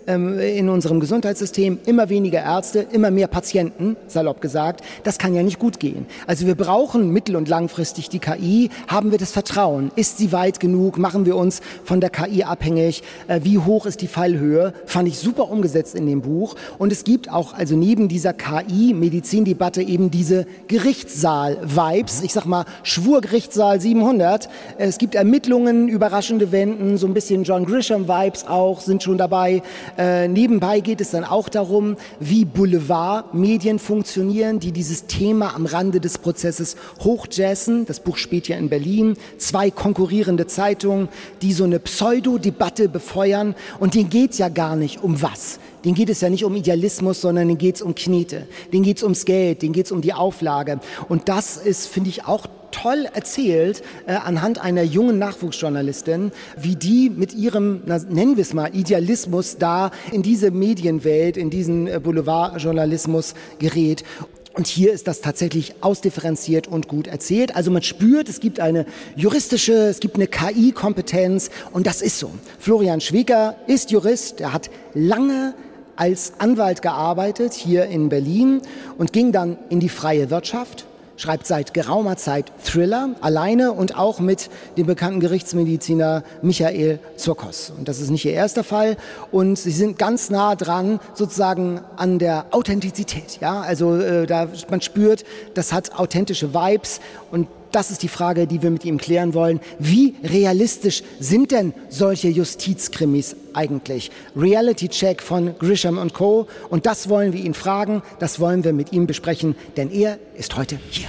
ähm, in unserem Gesundheitssystem, immer weniger Ärzte, immer mehr Patienten, salopp gesagt. Das kann ja nicht gut gehen. Also wir brauchen mittel- und langfristig die K I. Haben wir das Vertrauen? Ist sie weit genug? Machen wir uns von der K I abhängig? Äh, wie hoch ist die Fallhöhe? Fand ich super umgesetzt in dem Buch. Und es gibt auch also neben dieser K I-Medizindebatte eben diese Gerichtssaal-Vibes. Ich sag mal Schwurgerichtssaal siebenhundert. Es gibt Ermittlungen, überraschende Wenden, so ein bisschen John Grisham-Vibes auch sind schon dabei. Äh, nebenbei geht es dann auch darum, wie Boulevardmedien funktionieren, die dieses Thema am Rande des Prozesses hochjazzen. Das Buch spielt ja in Berlin. Zwei konkurrierende Zeitungen, die so eine Pseudo-Debatte befeuern. Und denen geht es ja gar nicht um was. Denen geht es ja nicht um Idealismus, sondern denen geht es um Knete. Denen geht es ums Geld, denen geht es um die Auflage. Und das ist, finde ich, auch toll erzählt äh, anhand einer jungen Nachwuchsjournalistin, wie die mit ihrem, na, nennen wir es mal, Idealismus da in diese Medienwelt, in diesen äh, Boulevardjournalismus gerät. Und hier ist das tatsächlich ausdifferenziert und gut erzählt. Also man spürt, es gibt eine juristische, es gibt eine K I-Kompetenz und das ist so. Florian Schweker ist Jurist, er hat lange als Anwalt gearbeitet hier in Berlin und ging dann in die freie Wirtschaft. Schreibt seit geraumer Zeit Thriller, alleine und auch mit dem bekannten Gerichtsmediziner Michael Zurkos. Und das ist nicht ihr erster Fall. Und sie sind ganz nah dran sozusagen an der Authentizität. Ja, also äh, da man spürt, das hat authentische Vibes. Und das ist die Frage, die wir mit ihm klären wollen. Wie realistisch sind denn solche Justizkrimis eigentlich? Reality-Check von Grisham und Co. Und das wollen wir ihn fragen, das wollen wir mit ihm besprechen, denn er ist heute hier.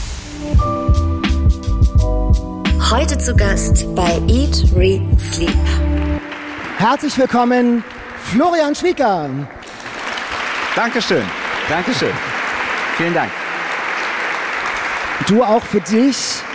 Heute zu Gast bei Eat, Read, Sleep. Herzlich willkommen, Florian Schweker. Dankeschön, Dankeschön. Vielen Dank. Du auch für dich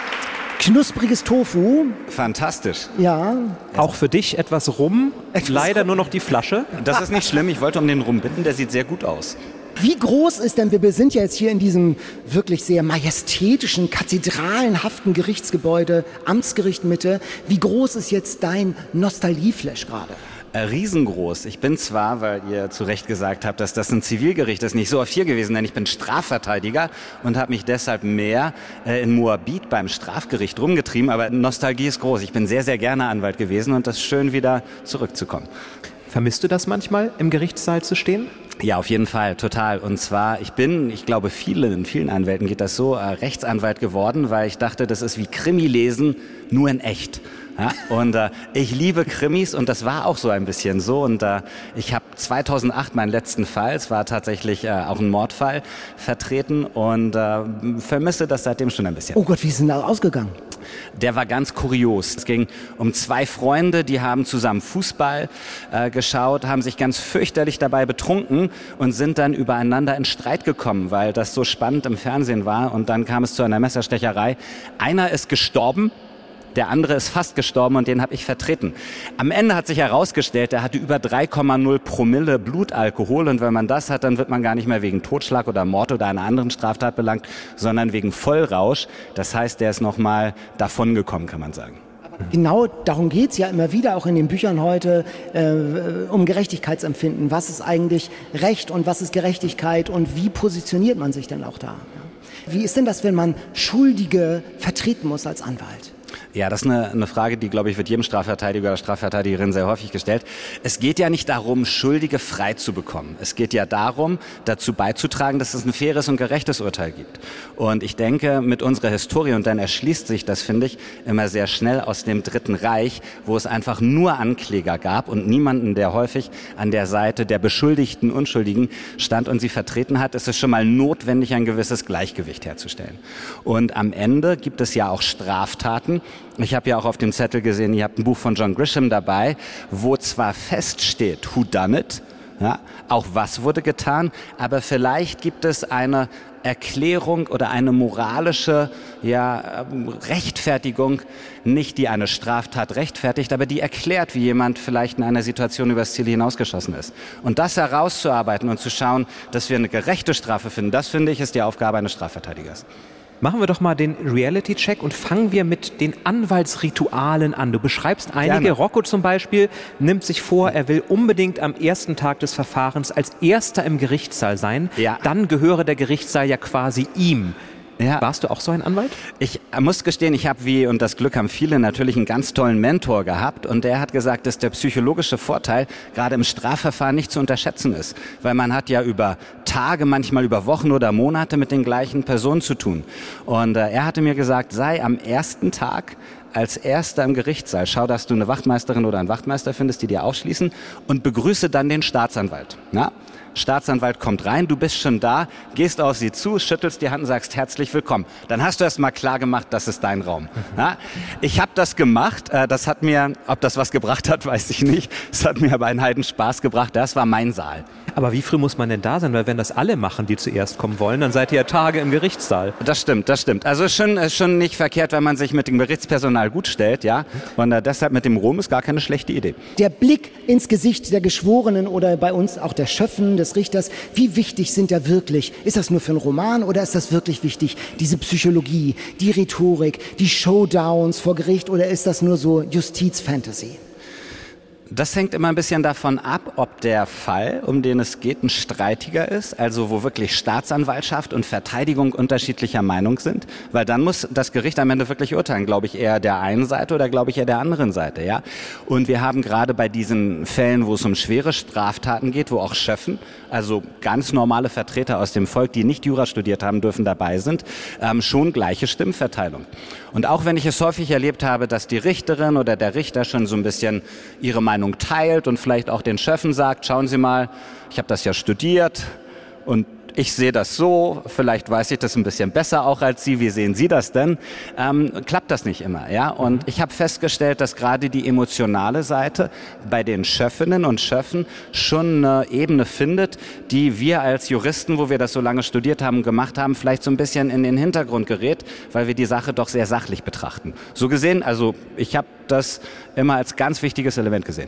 knuspriges Tofu. Fantastisch. Ja. Auch für dich etwas Rum, Etwas leider Rum. nur noch die Flasche. Das ist nicht schlimm, ich wollte um den Rum bitten, der sieht sehr gut aus. Wie groß ist denn, wir sind ja jetzt hier in diesem wirklich sehr majestätischen, kathedralenhaften Gerichtsgebäude, Amtsgericht Mitte. Wie groß ist jetzt dein Nostalgieflash gerade? Riesengroß. Ich bin zwar, weil ihr zu Recht gesagt habt, dass das ein Zivilgericht ist, nicht so auf vier gewesen, denn ich bin Strafverteidiger und habe mich deshalb mehr äh, in Moabit beim Strafgericht rumgetrieben, aber Nostalgie ist groß. Ich bin sehr, sehr gerne Anwalt gewesen und das ist schön, wieder zurückzukommen. Vermisst du das manchmal, im Gerichtssaal zu stehen? Ja, auf jeden Fall, total. Und zwar, ich bin, ich glaube, vielen, vielen Anwälten geht das so, äh, Rechtsanwalt geworden, weil ich dachte, das ist wie Krimi lesen, nur in echt. Ja, und äh, ich liebe Krimis und das war auch so ein bisschen so. Und äh, ich habe zweitausendacht meinen letzten Fall, es war tatsächlich äh, auch ein Mordfall, vertreten und äh, vermisse das seitdem schon ein bisschen. Oh Gott, wie ist denn da ausgegangen? Der war ganz kurios. Es ging um zwei Freunde, die haben zusammen Fußball äh, geschaut, haben sich ganz fürchterlich dabei betrunken und sind dann übereinander in Streit gekommen, weil das so spannend im Fernsehen war. Und dann kam es zu einer Messerstecherei. Einer ist gestorben. Der andere ist fast gestorben und den habe ich vertreten. Am Ende hat sich herausgestellt, der hatte über drei Komma null Promille Blutalkohol. Und wenn man das hat, dann wird man gar nicht mehr wegen Totschlag oder Mord oder einer anderen Straftat belangt, sondern wegen Vollrausch. Das heißt, der ist nochmal davongekommen, kann man sagen. Genau darum geht's ja immer wieder, auch in den Büchern heute, äh, um Gerechtigkeitsempfinden. Was ist eigentlich Recht und was ist Gerechtigkeit und wie positioniert man sich denn auch da? Wie ist denn das, wenn man Schuldige vertreten muss als Anwalt? Ja, das ist eine, eine Frage, die, glaube ich, wird jedem Strafverteidiger oder Strafverteidigerin sehr häufig gestellt. Es geht ja nicht darum, Schuldige frei zu bekommen. Es geht ja darum, dazu beizutragen, dass es ein faires und gerechtes Urteil gibt. Und ich denke, mit unserer Historie, und dann erschließt sich das, finde ich, immer sehr schnell aus dem Dritten Reich, wo es einfach nur Ankläger gab und niemanden, der häufig an der Seite der Beschuldigten, Unschuldigen stand und sie vertreten hat, ist es schon mal notwendig, ein gewisses Gleichgewicht herzustellen. Und am Ende gibt es ja auch Straftaten. Ich habe ja auch auf dem Zettel gesehen, ihr habt ein Buch von John Grisham dabei, wo zwar feststeht, who done it, ja, auch was wurde getan, aber vielleicht gibt es eine Erklärung oder eine moralische ja, Rechtfertigung, nicht die eine Straftat rechtfertigt, aber die erklärt, wie jemand vielleicht in einer Situation übers Ziel hinausgeschossen ist. Und das herauszuarbeiten und zu schauen, dass wir eine gerechte Strafe finden, das finde ich, ist die Aufgabe eines Strafverteidigers. Machen wir doch mal den Reality-Check und fangen wir mit den Anwaltsritualen an. Du beschreibst einige. Gerne. Rocco zum Beispiel nimmt sich vor, er will unbedingt am ersten Tag des Verfahrens als Erster im Gerichtssaal sein. Ja. Dann gehöre der Gerichtssaal ja quasi ihm. Ja. Warst du auch so ein Anwalt? Ich muss gestehen, ich habe, wie, und das Glück haben viele, natürlich einen ganz tollen Mentor gehabt. Und der hat gesagt, dass der psychologische Vorteil gerade im Strafverfahren nicht zu unterschätzen ist. Weil man hat ja über Tage, manchmal über Wochen oder Monate mit den gleichen Personen zu tun. Und äh, er hatte mir gesagt, sei am ersten Tag als Erster im Gerichtssaal. Schau, dass du eine Wachtmeisterin oder einen Wachtmeister findest, die dir aufschließen, und begrüße dann den Staatsanwalt. Ja? Staatsanwalt kommt rein, du bist schon da, gehst auf sie zu, schüttelst die Hand und sagst herzlich willkommen. Dann hast du erst mal klar gemacht, das ist dein Raum. Ja? Ich habe das gemacht, das hat mir, ob das was gebracht hat, weiß ich nicht. Es hat mir aber einen Heiden Spaß gebracht, das war mein Saal. Aber wie früh muss man denn da sein? Weil wenn das alle machen, die zuerst kommen wollen, dann seid ihr ja Tage im Gerichtssaal. Das stimmt, das stimmt. Also ist schon, ist schon nicht verkehrt, wenn man sich mit dem Gerichtspersonal gut stellt, ja. Und äh, deshalb mit dem Rom ist gar keine schlechte Idee. Der Blick ins Gesicht der Geschworenen oder bei uns auch der Schöffen, des Richters, wie wichtig sind da wirklich? Ist das nur für einen Roman oder ist das wirklich wichtig? Diese Psychologie, die Rhetorik, die Showdowns vor Gericht, oder ist das nur so Justiz-Fantasy? Das hängt immer ein bisschen davon ab, ob der Fall, um den es geht, ein streitiger ist, also wo wirklich Staatsanwaltschaft und Verteidigung unterschiedlicher Meinung sind, weil dann muss das Gericht am Ende wirklich urteilen, glaube ich eher der einen Seite oder glaube ich eher der anderen Seite, ja. Und wir haben gerade bei diesen Fällen, wo es um schwere Straftaten geht, wo auch Schöffen, also ganz normale Vertreter aus dem Volk, die nicht Jura studiert haben, dürfen dabei sind, ähm, schon gleiche Stimmverteilung. Und auch wenn ich es häufig erlebt habe, dass die Richterin oder der Richter schon so ein bisschen ihre Meinung teilt und vielleicht auch den Schöffen sagt, schauen Sie mal, ich habe das ja studiert und ich sehe das so, vielleicht weiß ich das ein bisschen besser auch als Sie, wie sehen Sie das denn? Ähm, klappt das nicht immer, ja? Und ich habe festgestellt, dass gerade die emotionale Seite bei den Schöffinnen und Schöffen schon eine Ebene findet, die wir als Juristen, wo wir das so lange studiert haben, gemacht haben, vielleicht so ein bisschen in den Hintergrund gerät, weil wir die Sache doch sehr sachlich betrachten. So gesehen, also ich habe das immer als ganz wichtiges Element gesehen.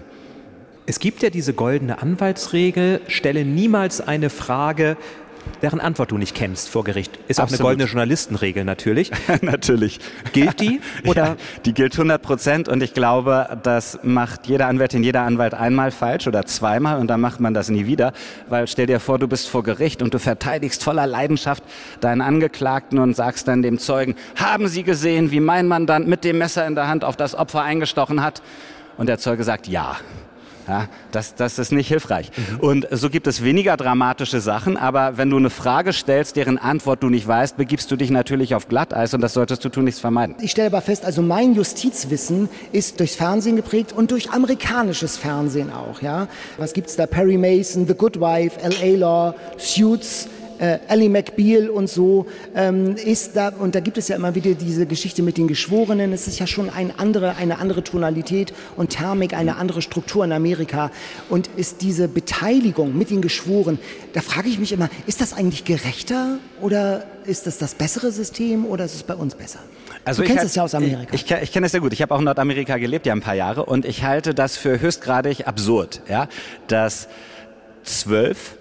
Es gibt ja diese goldene Anwaltsregel, stelle niemals eine Frage, deren Antwort du nicht kennst vor Gericht. Ist Absolut. Auch eine goldene Journalistenregel natürlich. Natürlich. Gilt die? Oder? Ja, die gilt hundert Prozent und ich glaube, das macht jede Anwältin, jeder Anwalt einmal falsch oder zweimal und dann macht man das nie wieder. Weil stell dir vor, du bist vor Gericht und du verteidigst voller Leidenschaft deinen Angeklagten und sagst dann dem Zeugen, haben Sie gesehen, wie mein Mandant mit dem Messer in der Hand auf das Opfer eingestochen hat? Und der Zeuge sagt, ja. Ja, das, das ist nicht hilfreich. Mhm. Und so gibt es weniger dramatische Sachen, aber wenn du eine Frage stellst, deren Antwort du nicht weißt, begibst du dich natürlich auf Glatteis und das solltest du tunlichst vermeiden. Ich stelle aber fest, also mein Justizwissen ist durchs Fernsehen geprägt und durch amerikanisches Fernsehen auch. Ja? Was gibt's da? Perry Mason, The Good Wife, L A Law, Suits, Äh, Ally McBeal und so ähm, ist da, und da gibt es ja immer wieder diese Geschichte mit den Geschworenen. Es ist ja schon ein andere, eine andere Tonalität und Thermik, eine andere Struktur in Amerika. Und ist diese Beteiligung mit den Geschworenen, da frage ich mich immer, ist das eigentlich gerechter oder ist das das bessere System oder ist es bei uns besser? Also du kennst halt, es ja aus Amerika. Ich, ich, ich kenne es sehr gut. Ich habe auch in Nordamerika gelebt, ja ein paar Jahre, und ich halte das für höchstgradig absurd, ja, dass zwölf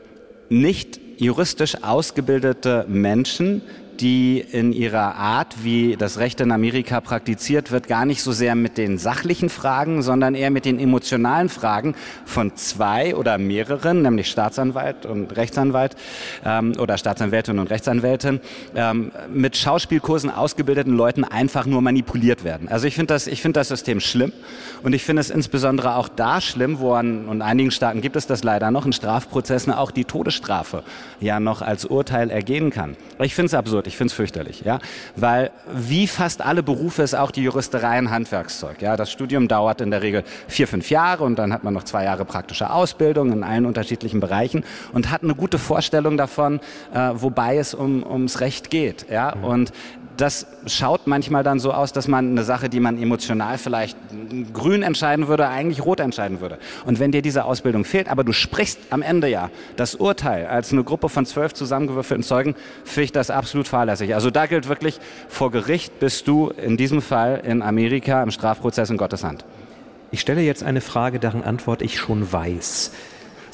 nicht juristisch ausgebildete Menschen, die in ihrer Art, wie das Recht in Amerika praktiziert wird, gar nicht so sehr mit den sachlichen Fragen, sondern eher mit den emotionalen Fragen von zwei oder mehreren, nämlich Staatsanwalt und Rechtsanwalt ähm, oder Staatsanwältin und Rechtsanwältin, ähm, mit Schauspielkursen ausgebildeten Leuten einfach nur manipuliert werden. Also ich finde das, ich finde das System schlimm und ich finde es insbesondere auch da schlimm, wo an, und in einigen Staaten gibt es das leider noch, in Strafprozessen auch die Todesstrafe ja noch als Urteil ergehen kann. Ich finde es absurd. Ich finde es fürchterlich, ja, weil wie fast alle Berufe ist auch die Juristerei ein Handwerkszeug. Ja, das Studium dauert in der Regel vier, fünf Jahre und dann hat man noch zwei Jahre praktische Ausbildung in allen unterschiedlichen Bereichen und hat eine gute Vorstellung davon, äh, wobei es um ums Recht geht. Ja, mhm. Und das schaut manchmal dann so aus, dass man eine Sache, die man emotional vielleicht grün entscheiden würde, eigentlich rot entscheiden würde. Und wenn dir diese Ausbildung fehlt, aber du sprichst am Ende ja das Urteil als eine Gruppe von zwölf zusammengewürfelten Zeugen, finde ich das absolut fahrlässig. Also da gilt wirklich, vor Gericht bist du in diesem Fall in Amerika im Strafprozess in Gottes Hand. Ich stelle jetzt eine Frage, deren Antwort ich schon weiß.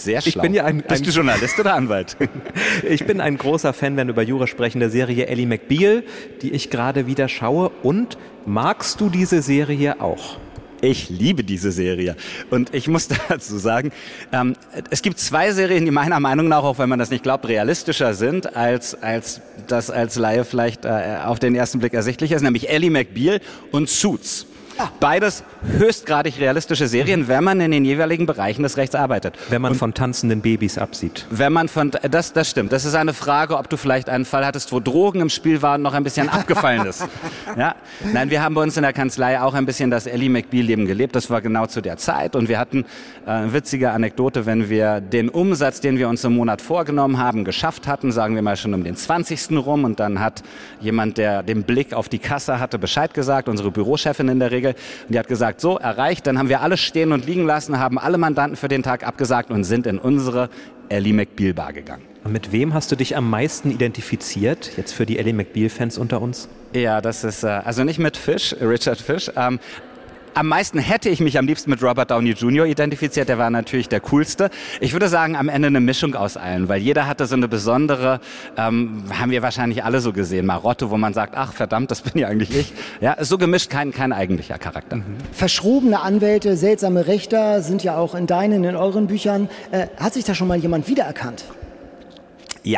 Sehr schlau. Ich bin ja ein, ein Bist du Journalist oder Anwalt? Ich bin ein großer Fan, wenn wir über Jura sprechen, der Serie Ally McBeal, die ich gerade wieder schaue. Und magst du diese Serie auch? Ich liebe diese Serie. Und ich muss dazu sagen, ähm, es gibt zwei Serien, die meiner Meinung nach, auch wenn man das nicht glaubt, realistischer sind, als, als das als Laie vielleicht äh, auf den ersten Blick ersichtlich ist, nämlich Ally McBeal und Suits. Beides höchstgradig realistische Serien, wenn man in den jeweiligen Bereichen des Rechts arbeitet. Wenn man und von tanzenden Babys absieht. Wenn man von, das, das stimmt. Das ist eine Frage, ob du vielleicht einen Fall hattest, wo Drogen im Spiel waren, noch ein bisschen abgefallen ist. Ja? Nein, wir haben bei uns in der Kanzlei auch ein bisschen das Ally McBeal-Leben gelebt. Das war genau zu der Zeit. Und wir hatten äh, eine witzige Anekdote, wenn wir den Umsatz, den wir uns im Monat vorgenommen haben, geschafft hatten, sagen wir mal schon um den zwanzigsten rum. Und dann hat jemand, der den Blick auf die Kasse hatte, Bescheid gesagt, unsere Bürochefin in der Regel. Und die hat gesagt, so, erreicht. Dann haben wir alles stehen und liegen lassen, haben alle Mandanten für den Tag abgesagt und sind in unsere Ally McBeal Bar gegangen. Und mit wem hast du dich am meisten identifiziert, jetzt für die Ally McBeal-Fans unter uns? Ja, das ist, äh, also nicht mit Fish, Richard Fish. Ähm, Am meisten hätte ich mich am liebsten mit Robert Downey Junior identifiziert, der war natürlich der coolste. Ich würde sagen, am Ende eine Mischung aus allen, weil jeder hatte so eine besondere, ähm, haben wir wahrscheinlich alle so gesehen, Marotte, wo man sagt, ach verdammt, das bin ja eigentlich ich. Ja, so gemischt, kein, kein eigentlicher Charakter. Mhm. Verschrobene Anwälte, seltsame Richter sind ja auch in deinen, in euren Büchern. Äh, hat sich da schon mal jemand wiedererkannt? Ja.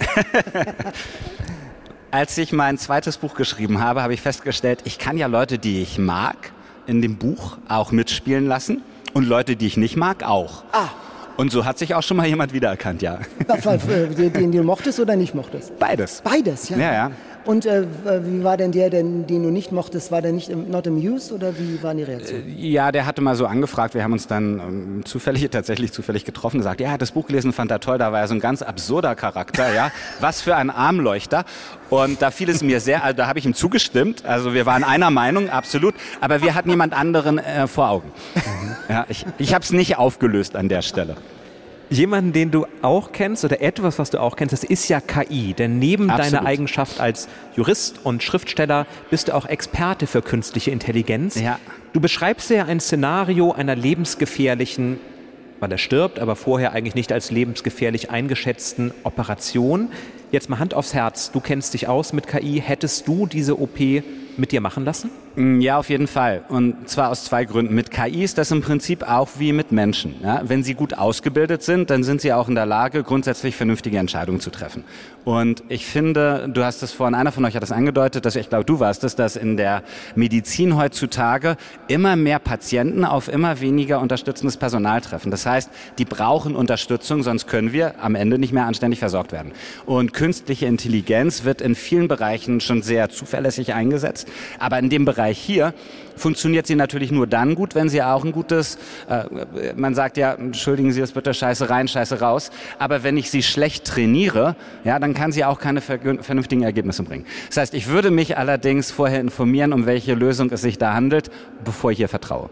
Als ich mein zweites Buch geschrieben habe, habe ich festgestellt, ich kann ja Leute, die ich mag, in dem Buch auch mitspielen lassen und Leute, die ich nicht mag, auch. Ah. Und so hat sich auch schon mal jemand wiedererkannt, ja. Den, den du mochtest oder nicht mochtest? Beides. Beides, ja. Ja, ja. Und äh, wie war denn der, den, den du nicht mochtest? War der nicht not amused oder wie war die Reaktion? Ja, der hatte mal so angefragt. Wir haben uns dann ähm, zufällig, tatsächlich zufällig getroffen, gesagt, ja, er hat das Buch gelesen, fand er toll. Da war er so ein ganz absurder Charakter, ja. Was für ein Armleuchter. Und da fiel es mir sehr, also da habe ich ihm zugestimmt. Also wir waren einer Meinung, absolut. Aber wir hatten jemand anderen äh, vor Augen. Ja, ich ich habe es nicht aufgelöst an der Stelle. Jemanden, den du auch kennst oder etwas, was du auch kennst, das ist ja K I. Denn neben Absolut. deiner Eigenschaft als Jurist und Schriftsteller bist du auch Experte für künstliche Intelligenz. Ja. Du beschreibst ja ein Szenario einer lebensgefährlichen, weil er stirbt, aber vorher eigentlich nicht als lebensgefährlich eingeschätzten Operation. Jetzt mal Hand aufs Herz, du kennst dich aus mit K I. Hättest du diese O P mit dir machen lassen? Ja, auf jeden Fall. Und zwar aus zwei Gründen. Mit K I ist das im Prinzip auch wie mit Menschen. Ja? Wenn sie gut ausgebildet sind, dann sind sie auch in der Lage, grundsätzlich vernünftige Entscheidungen zu treffen. Und ich finde, du hast es vorhin, einer von euch hat es angedeutet, dass ich glaube, du warst es, dass in der Medizin heutzutage immer mehr Patienten auf immer weniger unterstützendes Personal treffen. Das heißt, die brauchen Unterstützung, sonst können wir am Ende nicht mehr anständig versorgt werden. Und künstliche Intelligenz wird in vielen Bereichen schon sehr zuverlässig eingesetzt. Aber in dem Bereich hier funktioniert sie natürlich nur dann gut, wenn sie auch ein gutes, äh, man sagt ja, entschuldigen Sie das bitte, Scheiße rein, Scheiße raus, aber wenn ich sie schlecht trainiere, ja, dann kann sie auch keine ver- vernünftigen Ergebnisse bringen. Das heißt, ich würde mich allerdings vorher informieren, um welche Lösung es sich da handelt, bevor ich hier vertraue.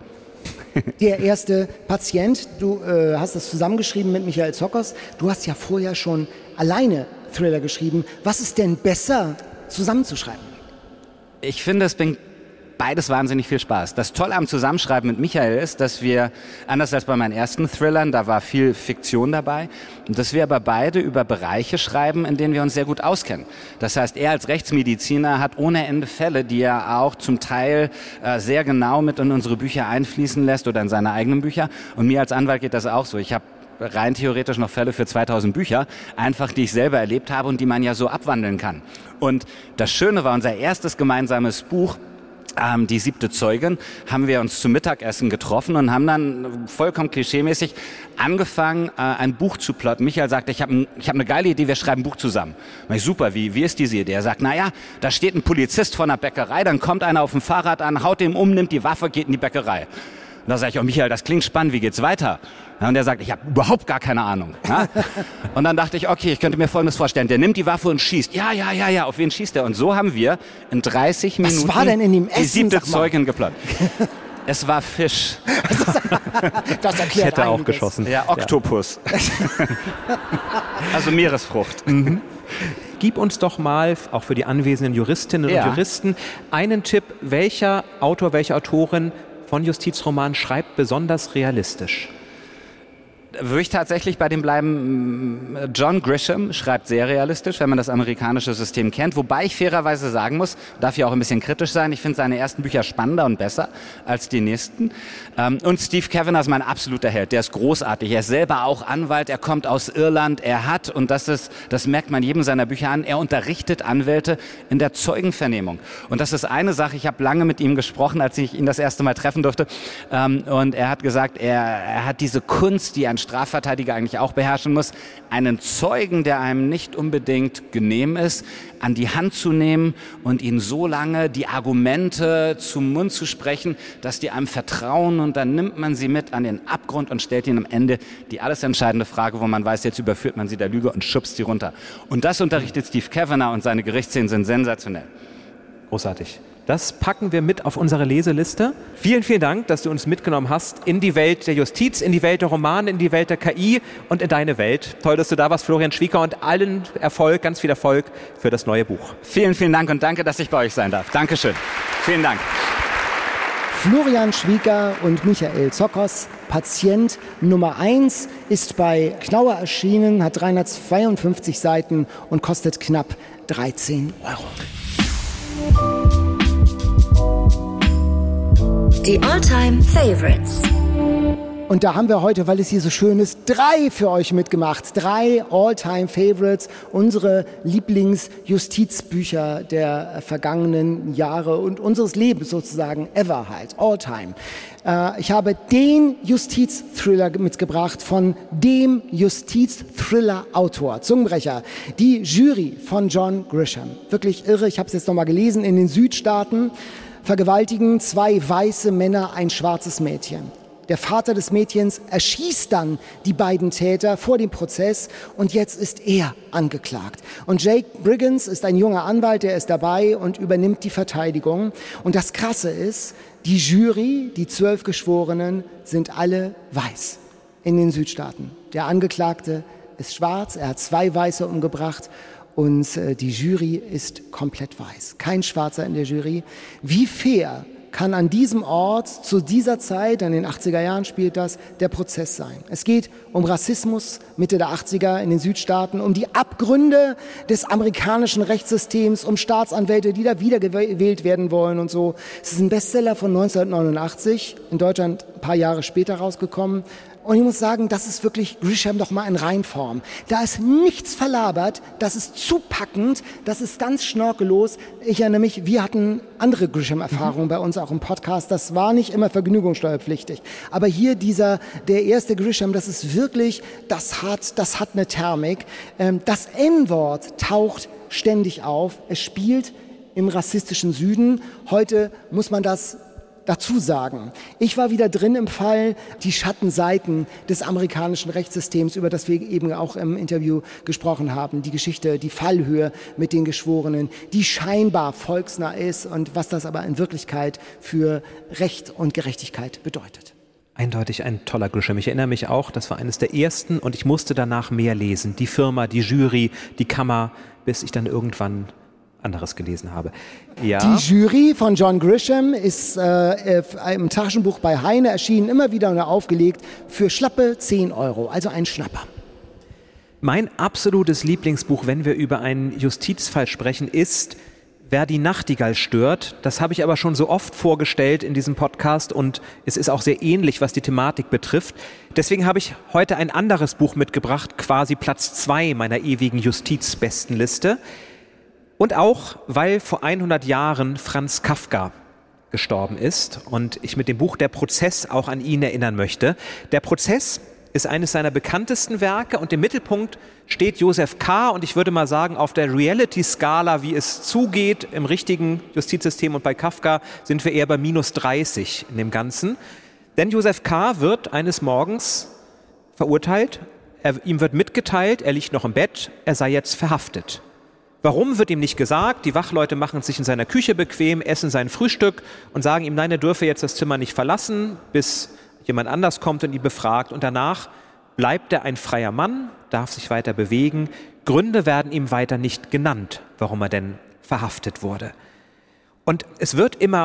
Der erste Patient, du äh, hast das zusammengeschrieben mit Michael Zockers, du hast ja vorher schon alleine Thriller geschrieben. Was ist denn besser zusammenzuschreiben? Ich finde, es bringt beides wahnsinnig viel Spaß. Das Tolle am Zusammenschreiben mit Michael ist, dass wir, anders als bei meinen ersten Thrillern, da war viel Fiktion dabei, dass wir aber beide über Bereiche schreiben, in denen wir uns sehr gut auskennen. Das heißt, er als Rechtsmediziner hat ohne Ende Fälle, die er auch zum Teil äh, sehr genau mit in unsere Bücher einfließen lässt oder in seine eigenen Bücher. Und mir als Anwalt geht das auch so. Ich habe rein theoretisch noch Fälle für zweitausend Bücher, einfach die ich selber erlebt habe und die man ja so abwandeln kann. Und das Schöne war, unser erstes gemeinsames Buch, ähm, die siebte Zeugin, haben wir uns zum Mittagessen getroffen und haben dann vollkommen klischeemäßig angefangen, äh, ein Buch zu plotten. Michael sagte, ich habe ich hab eine geile Idee, wir schreiben ein Buch zusammen. Ich, super, wie, wie ist diese Idee? Er sagt, naja, da steht ein Polizist vor einer Bäckerei, dann kommt einer auf dem Fahrrad an, haut ihm um, nimmt die Waffe, geht in die Bäckerei. Und da sage ich, oh Michael, das klingt spannend, wie geht's weiter? Ja, und er sagt, ich habe überhaupt gar keine Ahnung. Ja? Und dann dachte ich, okay, ich könnte mir Folgendes vorstellen. Der nimmt die Waffe und schießt. Ja, ja, ja, ja, auf wen schießt er? Und so haben wir in dreißig Minuten Was war denn in dem Essen, die siebte sag mal? Zeugin geplant. Es war Fisch. Das erklärt Ich hätte auch einiges. geschossen. Ja, Oktopus. Also Meeresfrucht. Mhm. Gib uns doch mal, auch für die anwesenden Juristinnen Ja. und Juristen, einen Tipp, welcher Autor, welche Autorin von Justizroman schreibt besonders realistisch? Würde ich tatsächlich bei dem bleiben, John Grisham schreibt sehr realistisch, wenn man das amerikanische System kennt, wobei ich fairerweise sagen muss, darf hier auch ein bisschen kritisch sein, ich finde seine ersten Bücher spannender und besser als die nächsten. Und Steve Kavanagh ist mein absoluter Held, der ist großartig, er ist selber auch Anwalt, er kommt aus Irland, er hat, und das ist, das merkt man jedem seiner Bücher an, er unterrichtet Anwälte in der Zeugenvernehmung. Und das ist eine Sache, ich habe lange mit ihm gesprochen, als ich ihn das erste Mal treffen durfte, und er hat gesagt, er, er hat diese Kunst, die ein Strafverteidiger eigentlich auch beherrschen muss, einen Zeugen, der einem nicht unbedingt genehm ist, an die Hand zu nehmen und ihn so lange die Argumente zum Mund zu sprechen, dass die einem vertrauen, und dann nimmt man sie mit an den Abgrund und stellt ihnen am Ende die alles entscheidende Frage, wo man weiß, jetzt überführt man sie der Lüge und schubst sie runter. Und das unterrichtet Steve Kavanagh, und seine Gerichtsszenen sind sensationell. Großartig. Das packen wir mit auf unsere Leseliste. Vielen, vielen Dank, dass du uns mitgenommen hast in die Welt der Justiz, in die Welt der Romane, in die Welt der K I und in deine Welt. Toll, dass du da warst, Florian Schwieker, und allen Erfolg, ganz viel Erfolg für das neue Buch. Vielen, vielen Dank und danke, dass ich bei euch sein darf. Dankeschön. Vielen Dank. Florian Schwieker und Michael Zockers, Patient Nummer eins, ist bei Knauer erschienen, hat dreihundertzweiundfünfzig Seiten und kostet knapp dreizehn Euro. Die All-Time Favorites. Und da haben wir heute, weil es hier so schön ist, drei für euch mitgemacht. Drei All-Time Favorites, unsere Lieblingsjustizbücher der vergangenen Jahre und unseres Lebens sozusagen, ever halt, All-Time. Äh, ich habe den Justizthriller mitgebracht von dem Justizthriller-Autor, Zungenbrecher, die Jury von John Grisham. Wirklich irre, ich habe es jetzt nochmal gelesen, in den Südstaaten vergewaltigen zwei weiße Männer ein schwarzes Mädchen. Der Vater des Mädchens erschießt dann die beiden Täter vor dem Prozess, und jetzt ist er angeklagt. Und Jake Briggins ist ein junger Anwalt, der ist dabei und übernimmt die Verteidigung. Und das Krasse ist, die Jury, die zwölf Geschworenen, sind alle weiß in den Südstaaten. Der Angeklagte ist schwarz, er hat zwei Weiße umgebracht. Und äh, die Jury ist komplett weiß. Kein Schwarzer in der Jury. Wie fair kann an diesem Ort zu dieser Zeit, in den achtziger Jahren spielt das, der Prozess sein? Es geht um Rassismus Mitte der achtziger in den Südstaaten, um die Abgründe des amerikanischen Rechtssystems, um Staatsanwälte, die da wiedergewählt werden wollen und so. Es ist ein Bestseller von neunzehnhundertneunundachtzig, in Deutschland ein paar Jahre später rausgekommen. Und ich muss sagen, das ist wirklich Grisham doch mal in Reinform. Da ist nichts verlabert, das ist zupackend, das ist ganz schnorkelos. Ich erinnere mich, wir hatten andere Grisham-Erfahrungen mhm. bei uns auch im Podcast. Das war nicht immer vergnügungssteuerpflichtig. Aber hier dieser, der erste Grisham, das ist wirklich, das hat, das hat eine Thermik. Das En-Wort taucht ständig auf. Es spielt im rassistischen Süden. Heute muss man das dazu sagen. Ich war wieder drin im Fall, die Schattenseiten des amerikanischen Rechtssystems, über das wir eben auch im Interview gesprochen haben. Die Geschichte, die Fallhöhe mit den Geschworenen, die scheinbar volksnah ist und was das aber in Wirklichkeit für Recht und Gerechtigkeit bedeutet. Eindeutig ein toller Grisham. Ich erinnere mich auch, das war eines der ersten, und ich musste danach mehr lesen. Die Firma, die Jury, die Kammer, bis ich dann irgendwann anderes gelesen habe. Ja. Die Jury von John Grisham ist äh, im Taschenbuch bei Heine erschienen, immer wieder neu aufgelegt, für schlappe zehn Euro, also ein Schnapper. Mein absolutes Lieblingsbuch, wenn wir über einen Justizfall sprechen, ist Wer die Nachtigall stört. Das habe ich aber schon so oft vorgestellt in diesem Podcast, und es ist auch sehr ähnlich, was die Thematik betrifft. Deswegen habe ich heute ein anderes Buch mitgebracht, quasi Platz zwei meiner ewigen Justizbestenliste. Und auch, weil vor hundert Jahren Franz Kafka gestorben ist und ich mit dem Buch Der Prozess auch an ihn erinnern möchte. Der Prozess ist eines seiner bekanntesten Werke, und im Mittelpunkt steht Josef K. Und ich würde mal sagen, auf der Reality-Skala, wie es zugeht im richtigen Justizsystem und bei Kafka, sind wir eher bei minus dreißig in dem Ganzen. Denn Josef K. wird eines Morgens verurteilt, er, ihm wird mitgeteilt, er liegt noch im Bett, er sei jetzt verhaftet. Warum, wird ihm nicht gesagt. Die Wachleute machen sich in seiner Küche bequem, essen sein Frühstück und sagen ihm, nein, er dürfe jetzt das Zimmer nicht verlassen, bis jemand anders kommt und ihn befragt. Und danach bleibt er ein freier Mann, darf sich weiter bewegen. Gründe werden ihm weiter nicht genannt, warum er denn verhaftet wurde. Und es wird immer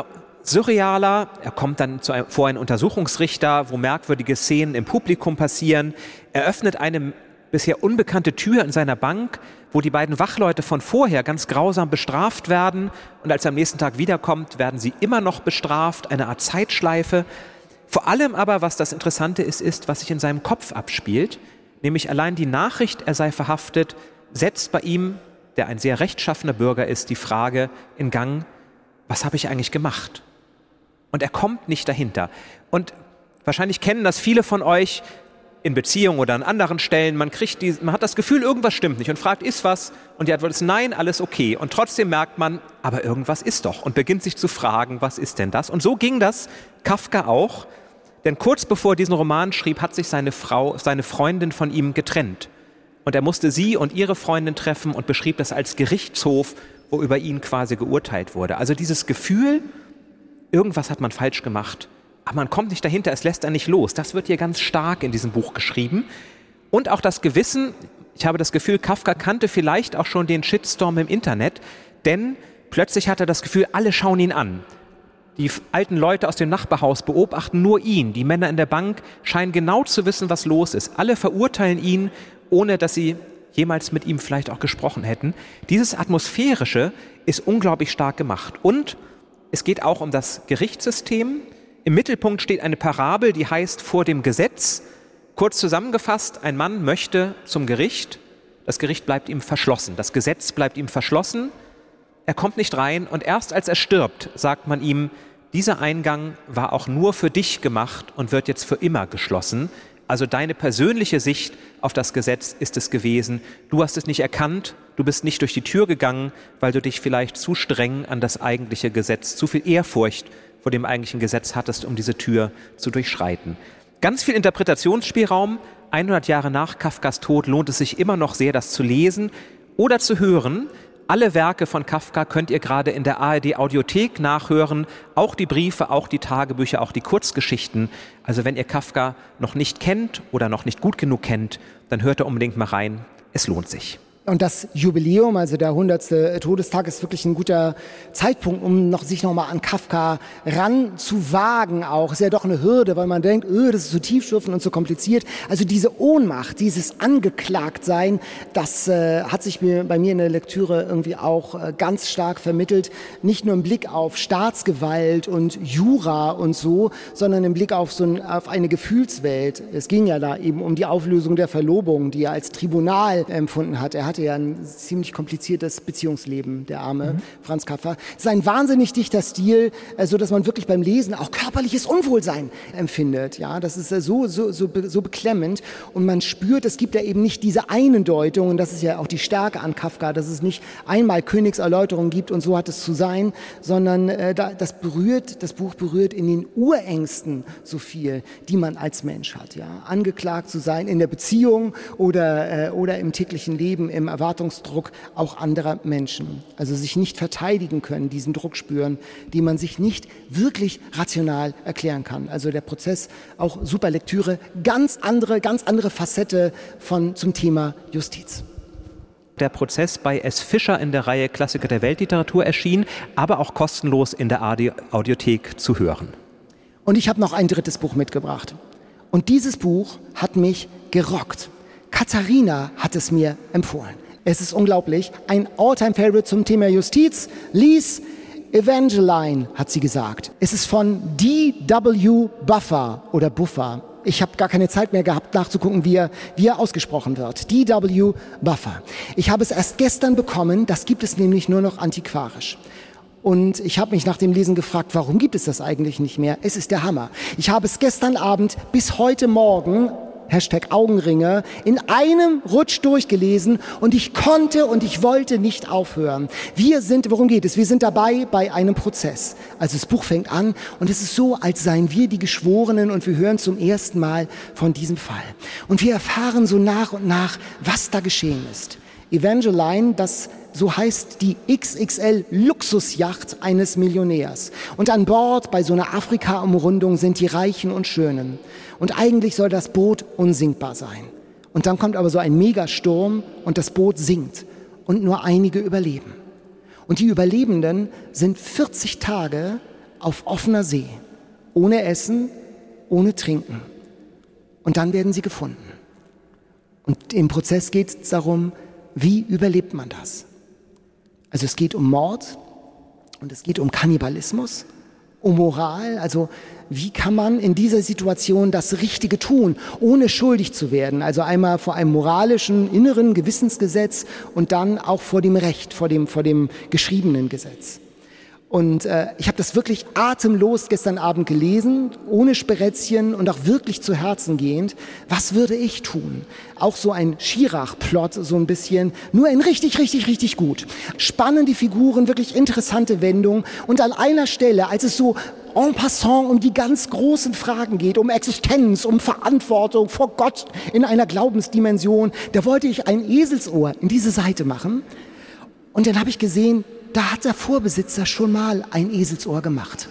surrealer. Er kommt dann zu einem, vor einen Untersuchungsrichter, wo merkwürdige Szenen im Publikum passieren. Er öffnet eine bisher unbekannte Tür in seiner Bank, wo die beiden Wachleute von vorher ganz grausam bestraft werden. Und als er am nächsten Tag wiederkommt, werden sie immer noch bestraft, eine Art Zeitschleife. Vor allem aber, was das Interessante ist, ist, was sich in seinem Kopf abspielt, nämlich allein die Nachricht, er sei verhaftet, setzt bei ihm, der ein sehr rechtschaffener Bürger ist, die Frage in Gang, was habe ich eigentlich gemacht? Und er kommt nicht dahinter. Und wahrscheinlich kennen das viele von euch in Beziehungen oder an anderen Stellen. Man kriegt die, man hat das Gefühl, irgendwas stimmt nicht und fragt, ist was? Und die Antwort ist nein, alles okay. Und trotzdem merkt man, aber irgendwas ist doch und beginnt sich zu fragen, was ist denn das? Und so ging das Kafka auch. Denn kurz bevor er diesen Roman schrieb, hat sich seine Frau, seine Freundin von ihm getrennt. Und er musste sie und ihre Freundin treffen und beschrieb das als Gerichtshof, wo über ihn quasi geurteilt wurde. Also dieses Gefühl, irgendwas hat man falsch gemacht, aber man kommt nicht dahinter, es lässt einen nicht los. Das wird hier ganz stark in diesem Buch geschrieben. Und auch das Gewissen, ich habe das Gefühl, Kafka kannte vielleicht auch schon den Shitstorm im Internet, denn plötzlich hat er das Gefühl, alle schauen ihn an. Die alten Leute aus dem Nachbarhaus beobachten nur ihn. Die Männer in der Bank scheinen genau zu wissen, was los ist. Alle verurteilen ihn, ohne dass sie jemals mit ihm vielleicht auch gesprochen hätten. Dieses Atmosphärische ist unglaublich stark gemacht. Und es geht auch um das Gerichtssystem. Im Mittelpunkt steht eine Parabel, die heißt vor dem Gesetz. Kurz zusammengefasst, ein Mann möchte zum Gericht. Das Gericht bleibt ihm verschlossen. Das Gesetz bleibt ihm verschlossen. Er kommt nicht rein und erst als er stirbt, sagt man ihm, dieser Eingang war auch nur für dich gemacht und wird jetzt für immer geschlossen. Also deine persönliche Sicht auf das Gesetz ist es gewesen. Du hast es nicht erkannt, du bist nicht durch die Tür gegangen, weil du dich vielleicht zu streng an das eigentliche Gesetz, zu viel Ehrfurcht vor dem eigentlichen Gesetz hattest, um diese Tür zu durchschreiten. Ganz viel Interpretationsspielraum. hundert Jahre nach Kafkas Tod lohnt es sich immer noch sehr, das zu lesen oder zu hören. Alle Werke von Kafka könnt ihr gerade in der A R D-Audiothek nachhören, auch die Briefe, auch die Tagebücher, auch die Kurzgeschichten. Also wenn ihr Kafka noch nicht kennt oder noch nicht gut genug kennt, dann hört da unbedingt mal rein. Es lohnt sich. Und das Jubiläum, also der hundertste Todestag, ist wirklich ein guter Zeitpunkt, um noch, sich nochmal an Kafka ranzuwagen auch. Ist ja doch eine Hürde, weil man denkt, öh, das ist so tiefschürfend und so kompliziert. Also diese Ohnmacht, dieses Angeklagtsein, das äh, hat sich mir, bei mir in der Lektüre irgendwie auch äh, ganz stark vermittelt. Nicht nur im Blick auf Staatsgewalt und Jura und so, sondern im Blick auf, so ein, auf eine Gefühlswelt. Es ging ja da eben um die Auflösung der Verlobung, die er als Tribunal empfunden hat. Er hat hatte ja ein ziemlich kompliziertes Beziehungsleben, der arme mhm. Franz Kafka. Es ist ein wahnsinnig dichter Stil, so dass man wirklich beim Lesen auch körperliches Unwohlsein empfindet. Ja, das ist so, so, so, so beklemmend. Und man spürt, es gibt ja eben nicht diese einen Deutung, und das ist ja auch die Stärke an Kafka, dass es nicht einmal Königserläuterung gibt und so hat es zu sein, sondern äh, das berührt, das Buch berührt in den Urängsten so viel, die man als Mensch hat. Ja, angeklagt zu sein in der Beziehung oder, äh, oder im täglichen Leben, im Erwartungsdruck auch anderer Menschen. Also sich nicht verteidigen können, diesen Druck spüren, den man sich nicht wirklich rational erklären kann. Also der Prozess, auch super Lektüre, ganz andere, ganz andere Facette von, zum Thema Justiz. Der Prozess bei S. Fischer in der Reihe Klassiker der Weltliteratur erschien, aber auch kostenlos in der Audiothek zu hören. Und ich habe noch ein drittes Buch mitgebracht. Und dieses Buch hat mich gerockt. Katharina hat es mir empfohlen. Es ist unglaublich. Ein All-Time-Favorite zum Thema Justiz. Lies Evangeline, hat sie gesagt. Es ist von D W Buffer oder Buffer. Ich habe gar keine Zeit mehr gehabt, nachzugucken, wie er, wie er ausgesprochen wird. D W Buffer. Ich habe es erst gestern bekommen. Das gibt es nämlich nur noch antiquarisch. Und ich habe mich nach dem Lesen gefragt, warum gibt es das eigentlich nicht mehr? Es ist der Hammer. Ich habe es gestern Abend bis heute Morgen Hashtag Augenringe, in einem Rutsch durchgelesen und ich konnte und ich wollte nicht aufhören. Wir sind, worum geht es? Wir sind dabei bei einem Prozess. Also das Buch fängt an und es ist so, als seien wir die Geschworenen und wir hören zum ersten Mal von diesem Fall. Und wir erfahren so nach und nach, was da geschehen ist. Evangeline, das so heißt die X X L-Luxusjacht eines Millionärs. Und an Bord bei so einer Afrika-Umrundung sind die Reichen und Schönen. Und eigentlich soll das Boot unsinkbar sein. Und dann kommt aber so ein Megasturm und das Boot sinkt. Und nur einige überleben. Und die Überlebenden sind vierzig Tage auf offener See, ohne Essen, ohne Trinken. Und dann werden sie gefunden. Und im Prozess geht es darum, wie überlebt man das? Also es geht um Mord und es geht um Kannibalismus, um Moral, also wie kann man in dieser Situation das Richtige tun, ohne schuldig zu werden? Also einmal vor einem moralischen, inneren Gewissensgesetz und dann auch vor dem Recht, vor dem, vor dem geschriebenen Gesetz. Und äh, ich habe das wirklich atemlos gestern Abend gelesen, ohne Sperezchen und auch wirklich zu Herzen gehend. Was würde ich tun? Auch so ein Schirach-Plot, so ein bisschen, nur in richtig, richtig, richtig gut. Spannende Figuren, wirklich interessante Wendungen. Und an einer Stelle, als es so en passant um die ganz großen Fragen geht, um Existenz, um Verantwortung vor Gott in einer Glaubensdimension, da wollte ich ein Eselsohr in diese Seite machen. Und dann habe ich gesehen, da hat der Vorbesitzer schon mal ein Eselsohr gemacht.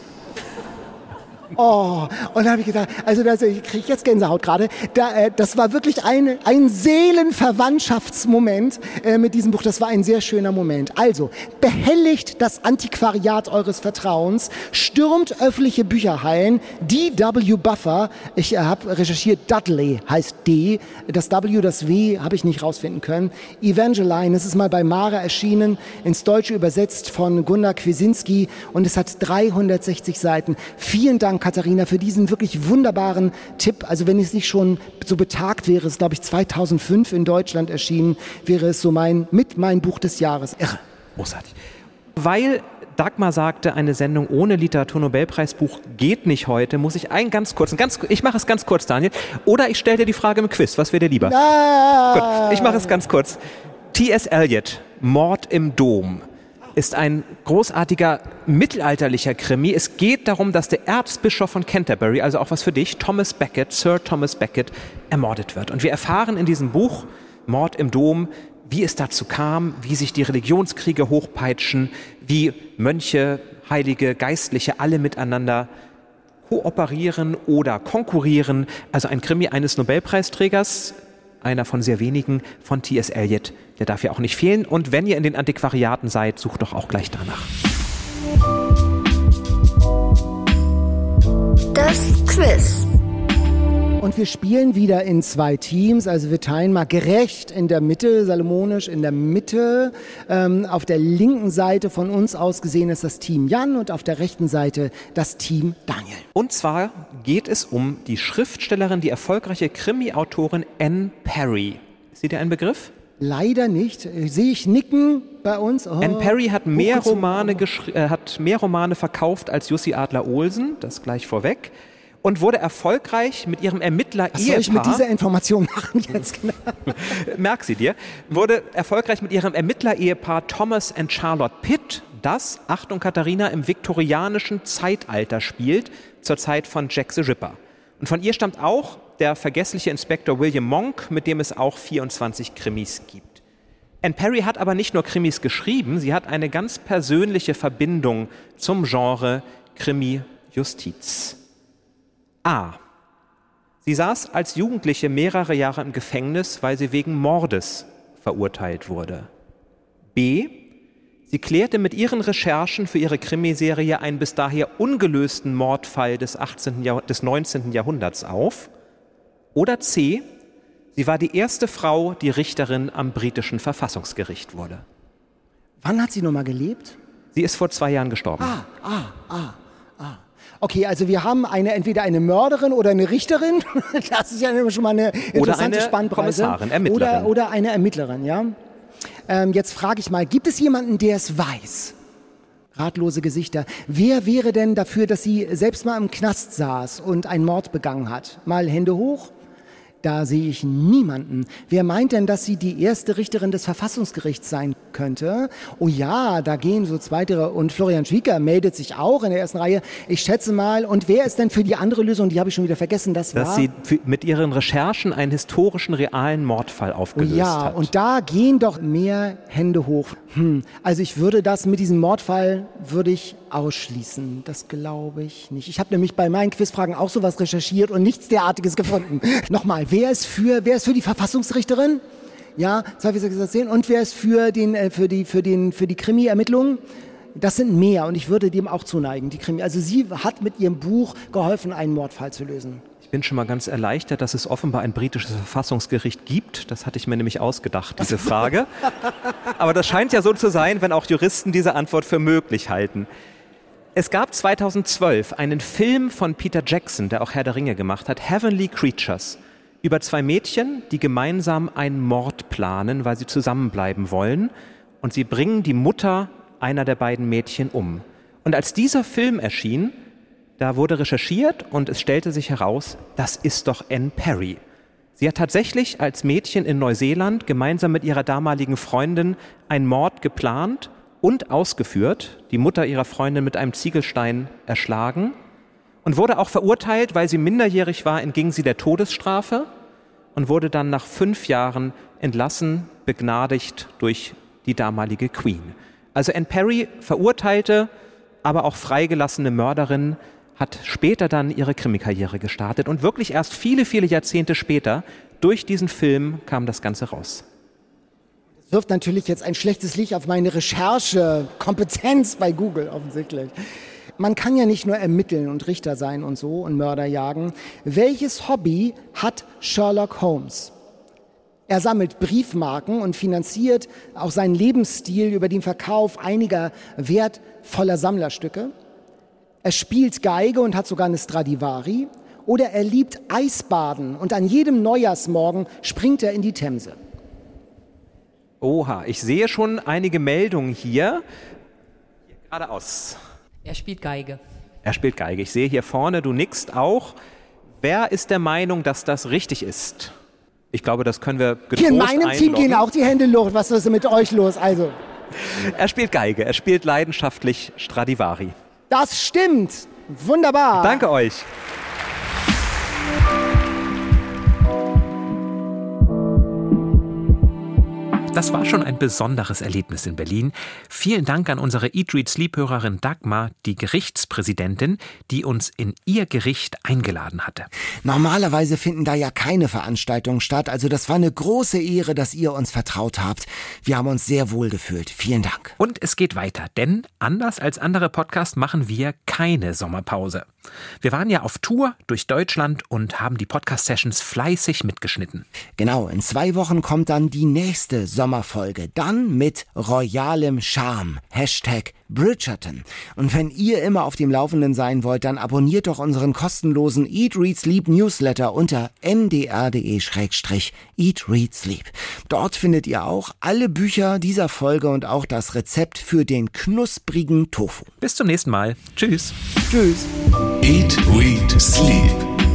Oh, und da habe ich gedacht, also das, ich kriege jetzt Gänsehaut gerade. Da, äh, das war wirklich ein, ein Seelenverwandtschaftsmoment äh, mit diesem Buch. Das war ein sehr schöner Moment. Also, behelligt das Antiquariat eures Vertrauens, stürmt öffentliche Bücherhallen, D W Buffer, ich äh, habe recherchiert, Dudley heißt D, das W, das W habe ich nicht rausfinden können. Evangeline, es ist mal bei Mara erschienen, ins Deutsche übersetzt von Gunnar Kwiesinski und es hat dreihundertsechzig Seiten. Vielen Dank, Katharina, für diesen wirklich wunderbaren Tipp. Also wenn es nicht schon so betagt wäre, es ist, glaube ich, zweitausendfünf in Deutschland erschienen, wäre es so mein, mit mein Buch des Jahres. Irre. Großartig. Weil Dagmar sagte, eine Sendung ohne Literaturnobelpreisbuch geht nicht heute, muss ich einen ganz kurzen, ganz, ich mache es ganz kurz, Daniel, oder ich stelle dir die Frage im Quiz, was wäre dir lieber? Nein. Gut, ich mache es ganz kurz. T S. Eliot, Mord im Dom, ist ein großartiger mittelalterlicher Krimi. Es geht darum, dass der Erzbischof von Canterbury, also auch was für dich, Thomas Becket, Sir Thomas Becket, ermordet wird. Und wir erfahren in diesem Buch, Mord im Dom, wie es dazu kam, wie sich die Religionskriege hochpeitschen, wie Mönche, Heilige, Geistliche alle miteinander kooperieren oder konkurrieren. Also ein Krimi eines Nobelpreisträgers, einer von sehr wenigen, von T S. Eliot. Der darf ja auch nicht fehlen. Und wenn ihr in den Antiquariaten seid, sucht doch auch gleich danach. Das Quiz. Und wir spielen wieder in zwei Teams, also wir teilen mal gerecht in der Mitte, salomonisch in der Mitte. Ähm, auf der linken Seite von uns aus gesehen ist das Team Jan und auf der rechten Seite das Team Daniel. Und zwar geht es um die Schriftstellerin, die erfolgreiche Krimi-Autorin Anne Perry. Ist sie dir ein Begriff? Leider nicht. Sehe ich nicken bei uns. Oh, Anne Perry hat mehr, Romane geschri- äh, hat mehr Romane verkauft als Jussi Adler-Olsen, das gleich vorweg. Und wurde erfolgreich mit ihrem Ermittler-Ehepaar... Was soll ich mit dieser Information machen jetzt? Genau. Merk sie dir. Wurde erfolgreich mit ihrem Ermittler-Ehepaar Thomas and Charlotte Pitt, das, Achtung Katharina, im viktorianischen Zeitalter spielt, zur Zeit von Jack the Ripper. Und von ihr stammt auch der vergessliche Inspektor William Monk, mit dem es auch vierundzwanzig Krimis gibt. Anne Perry hat aber nicht nur Krimis geschrieben, sie hat eine ganz persönliche Verbindung zum Genre Krimi-Justiz. A. Sie saß als Jugendliche mehrere Jahre im Gefängnis, weil sie wegen Mordes verurteilt wurde. B. Sie klärte mit ihren Recherchen für ihre Krimiserie einen bis daher ungelösten Mordfall des, achtzehnten Jahrh- des neunzehnten Jahrhunderts auf. Oder C. Sie war die erste Frau, die Richterin am britischen Verfassungsgericht wurde. Wann hat sie nochmal gelebt? Sie ist vor zwei Jahren gestorben. Ah, ah, ah, ah. Okay, also wir haben eine, entweder eine Mörderin oder eine Richterin. Das ist ja schon mal eine interessante oder eine Spannbreite. Kommissarin, Ermittlerin. Oder, oder eine Ermittlerin, ja. Ähm, jetzt frage ich mal, gibt es jemanden, der es weiß? Ratlose Gesichter. Wer wäre denn dafür, dass sie selbst mal im Knast saß und einen Mord begangen hat? Mal Hände hoch. Da sehe ich niemanden. Wer meint denn, dass sie die erste Richterin des Verfassungsgerichts sein könnte? Oh ja, da gehen so zweite. Und Florian Schwieker meldet sich auch in der ersten Reihe. Ich schätze mal. Und wer ist denn für die andere Lösung? Die habe ich schon wieder vergessen. Das war, dass sie für, mit ihren Recherchen einen historischen, realen Mordfall aufgelöst oh ja, hat. Und da gehen doch mehr Hände hoch. Hm. Also ich würde das mit diesem Mordfall würde ich ausschließen. Das glaube ich nicht. Ich habe nämlich bei meinen Quizfragen auch sowas recherchiert und nichts derartiges gefunden. Nochmal, wer ist für, wer ist für die Verfassungsrichterin? Ja, zwei, vier, sechs, sieben. Und wer ist für den, äh, für die, für den, für die Krimi-Ermittlungen? das sind mehr und ich würde dem auch zuneigen, die Krimi. Also sie hat mit ihrem Buch geholfen, einen Mordfall zu lösen. Ich bin schon mal ganz erleichtert, dass es offenbar ein britisches Verfassungsgericht gibt. Das hatte ich mir nämlich ausgedacht, diese Frage. Aber das scheint ja so zu sein, wenn auch Juristen diese Antwort für möglich halten. Es gab zweitausendzwölf einen Film von Peter Jackson, der auch Herr der Ringe gemacht hat, Heavenly Creatures, über zwei Mädchen, die gemeinsam einen Mord planen, weil sie zusammenbleiben wollen. Und sie bringen die Mutter einer der beiden Mädchen um. Und als dieser Film erschien, da wurde recherchiert und es stellte sich heraus, das ist doch Anne Perry. Sie hat tatsächlich als Mädchen in Neuseeland gemeinsam mit ihrer damaligen Freundin einen Mord geplant und ausgeführt, die Mutter ihrer Freundin mit einem Ziegelstein erschlagen und wurde auch verurteilt, weil sie minderjährig war, entging sie der Todesstrafe und wurde dann nach fünf Jahren entlassen, begnadigt durch die damalige Queen. Also Anne Perry, verurteilte, aber auch freigelassene Mörderin, hat später dann ihre Krimikarriere gestartet und wirklich erst viele, viele Jahrzehnte später, durch diesen Film kam das Ganze raus. Das wirft natürlich jetzt ein schlechtes Licht auf meine Recherchekompetenz bei Google offensichtlich. Man kann ja nicht nur ermitteln und Richter sein und so und Mörder jagen. Welches Hobby hat Sherlock Holmes? Er sammelt Briefmarken und finanziert auch seinen Lebensstil über den Verkauf einiger wertvoller Sammlerstücke. Er spielt Geige und hat sogar eine Stradivari. Oder er liebt Eisbaden und an jedem Neujahrsmorgen springt er in die Themse. Oha, ich sehe schon einige Meldungen hier. Hier geradeaus. Er spielt Geige. Er spielt Geige. Ich sehe hier vorne, du nickst auch. Wer ist der Meinung, dass das richtig ist? Ich glaube, das können wir getrost Hier in meinem einloggen. Team gehen auch die Hände hoch. Was ist mit euch los? Also, Er spielt Geige. Er spielt leidenschaftlich Stradivari. das stimmt. Wunderbar. Danke euch. Das war schon ein besonderes Erlebnis in Berlin. Vielen Dank an unsere Eat, Read, Sleep-Hörerin Dagmar, die Gerichtspräsidentin, die uns in ihr Gericht eingeladen hatte. Normalerweise finden da ja keine Veranstaltungen statt, also das war eine große Ehre, dass ihr uns vertraut habt. Wir haben uns sehr wohl gefühlt. Vielen Dank. Und es geht weiter, denn anders als andere Podcasts machen wir keine Sommerpause. Wir waren ja auf Tour durch Deutschland und haben die Podcast-Sessions fleißig mitgeschnitten. Genau, in zwei Wochen kommt dann die nächste Sommerfolge. Dann mit royalem Charme. Hashtag Bridgerton. Und wenn ihr immer auf dem Laufenden sein wollt, dann abonniert doch unseren kostenlosen Eat, Read, Sleep Newsletter unter n d r punkt d e slash eat, read, sleep. Dort findet ihr auch alle Bücher dieser Folge und auch das Rezept für den knusprigen Tofu. Bis zum nächsten Mal. Tschüss. Tschüss. Eat, Read, Sleep.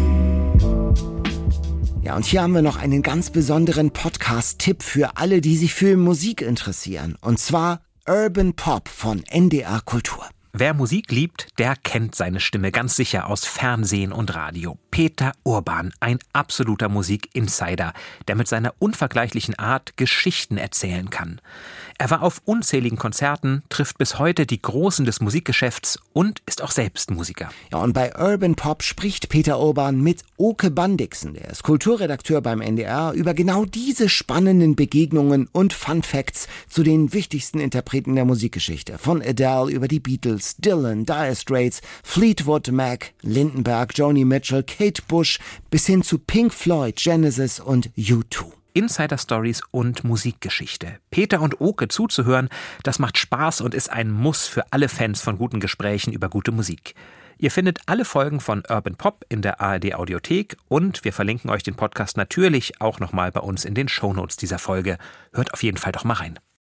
Ja, und hier haben wir noch einen ganz besonderen Podcast-Tipp für alle, die sich für Musik interessieren. Und zwar Urban Pop von N D R Kultur. Wer Musik liebt, der kennt seine Stimme ganz sicher aus Fernsehen und Radio. Peter Urban, ein absoluter Musik-Insider, der mit seiner unvergleichlichen Art Geschichten erzählen kann. Er war auf unzähligen Konzerten, trifft bis heute die Großen des Musikgeschäfts und ist auch selbst Musiker. Ja, und bei Urban Pop spricht Peter Urban mit Oke Bandixen, der ist Kulturredakteur beim N D R, über genau diese spannenden Begegnungen und Fun Facts zu den wichtigsten Interpreten der Musikgeschichte. Von Adele über die Beatles, Dylan, Dire Straits, Fleetwood Mac, Lindenberg, Joni Mitchell, Kate Bush bis hin zu Pink Floyd, Genesis und U zwei. Insider-Stories und Musikgeschichte. Peter und Oke zuzuhören, das macht Spaß und ist ein Muss für alle Fans von guten Gesprächen über gute Musik. Ihr findet alle Folgen von Urban Pop in der A R D-Audiothek und wir verlinken euch den Podcast natürlich auch nochmal bei uns in den Shownotes dieser Folge. Hört auf jeden Fall doch mal rein.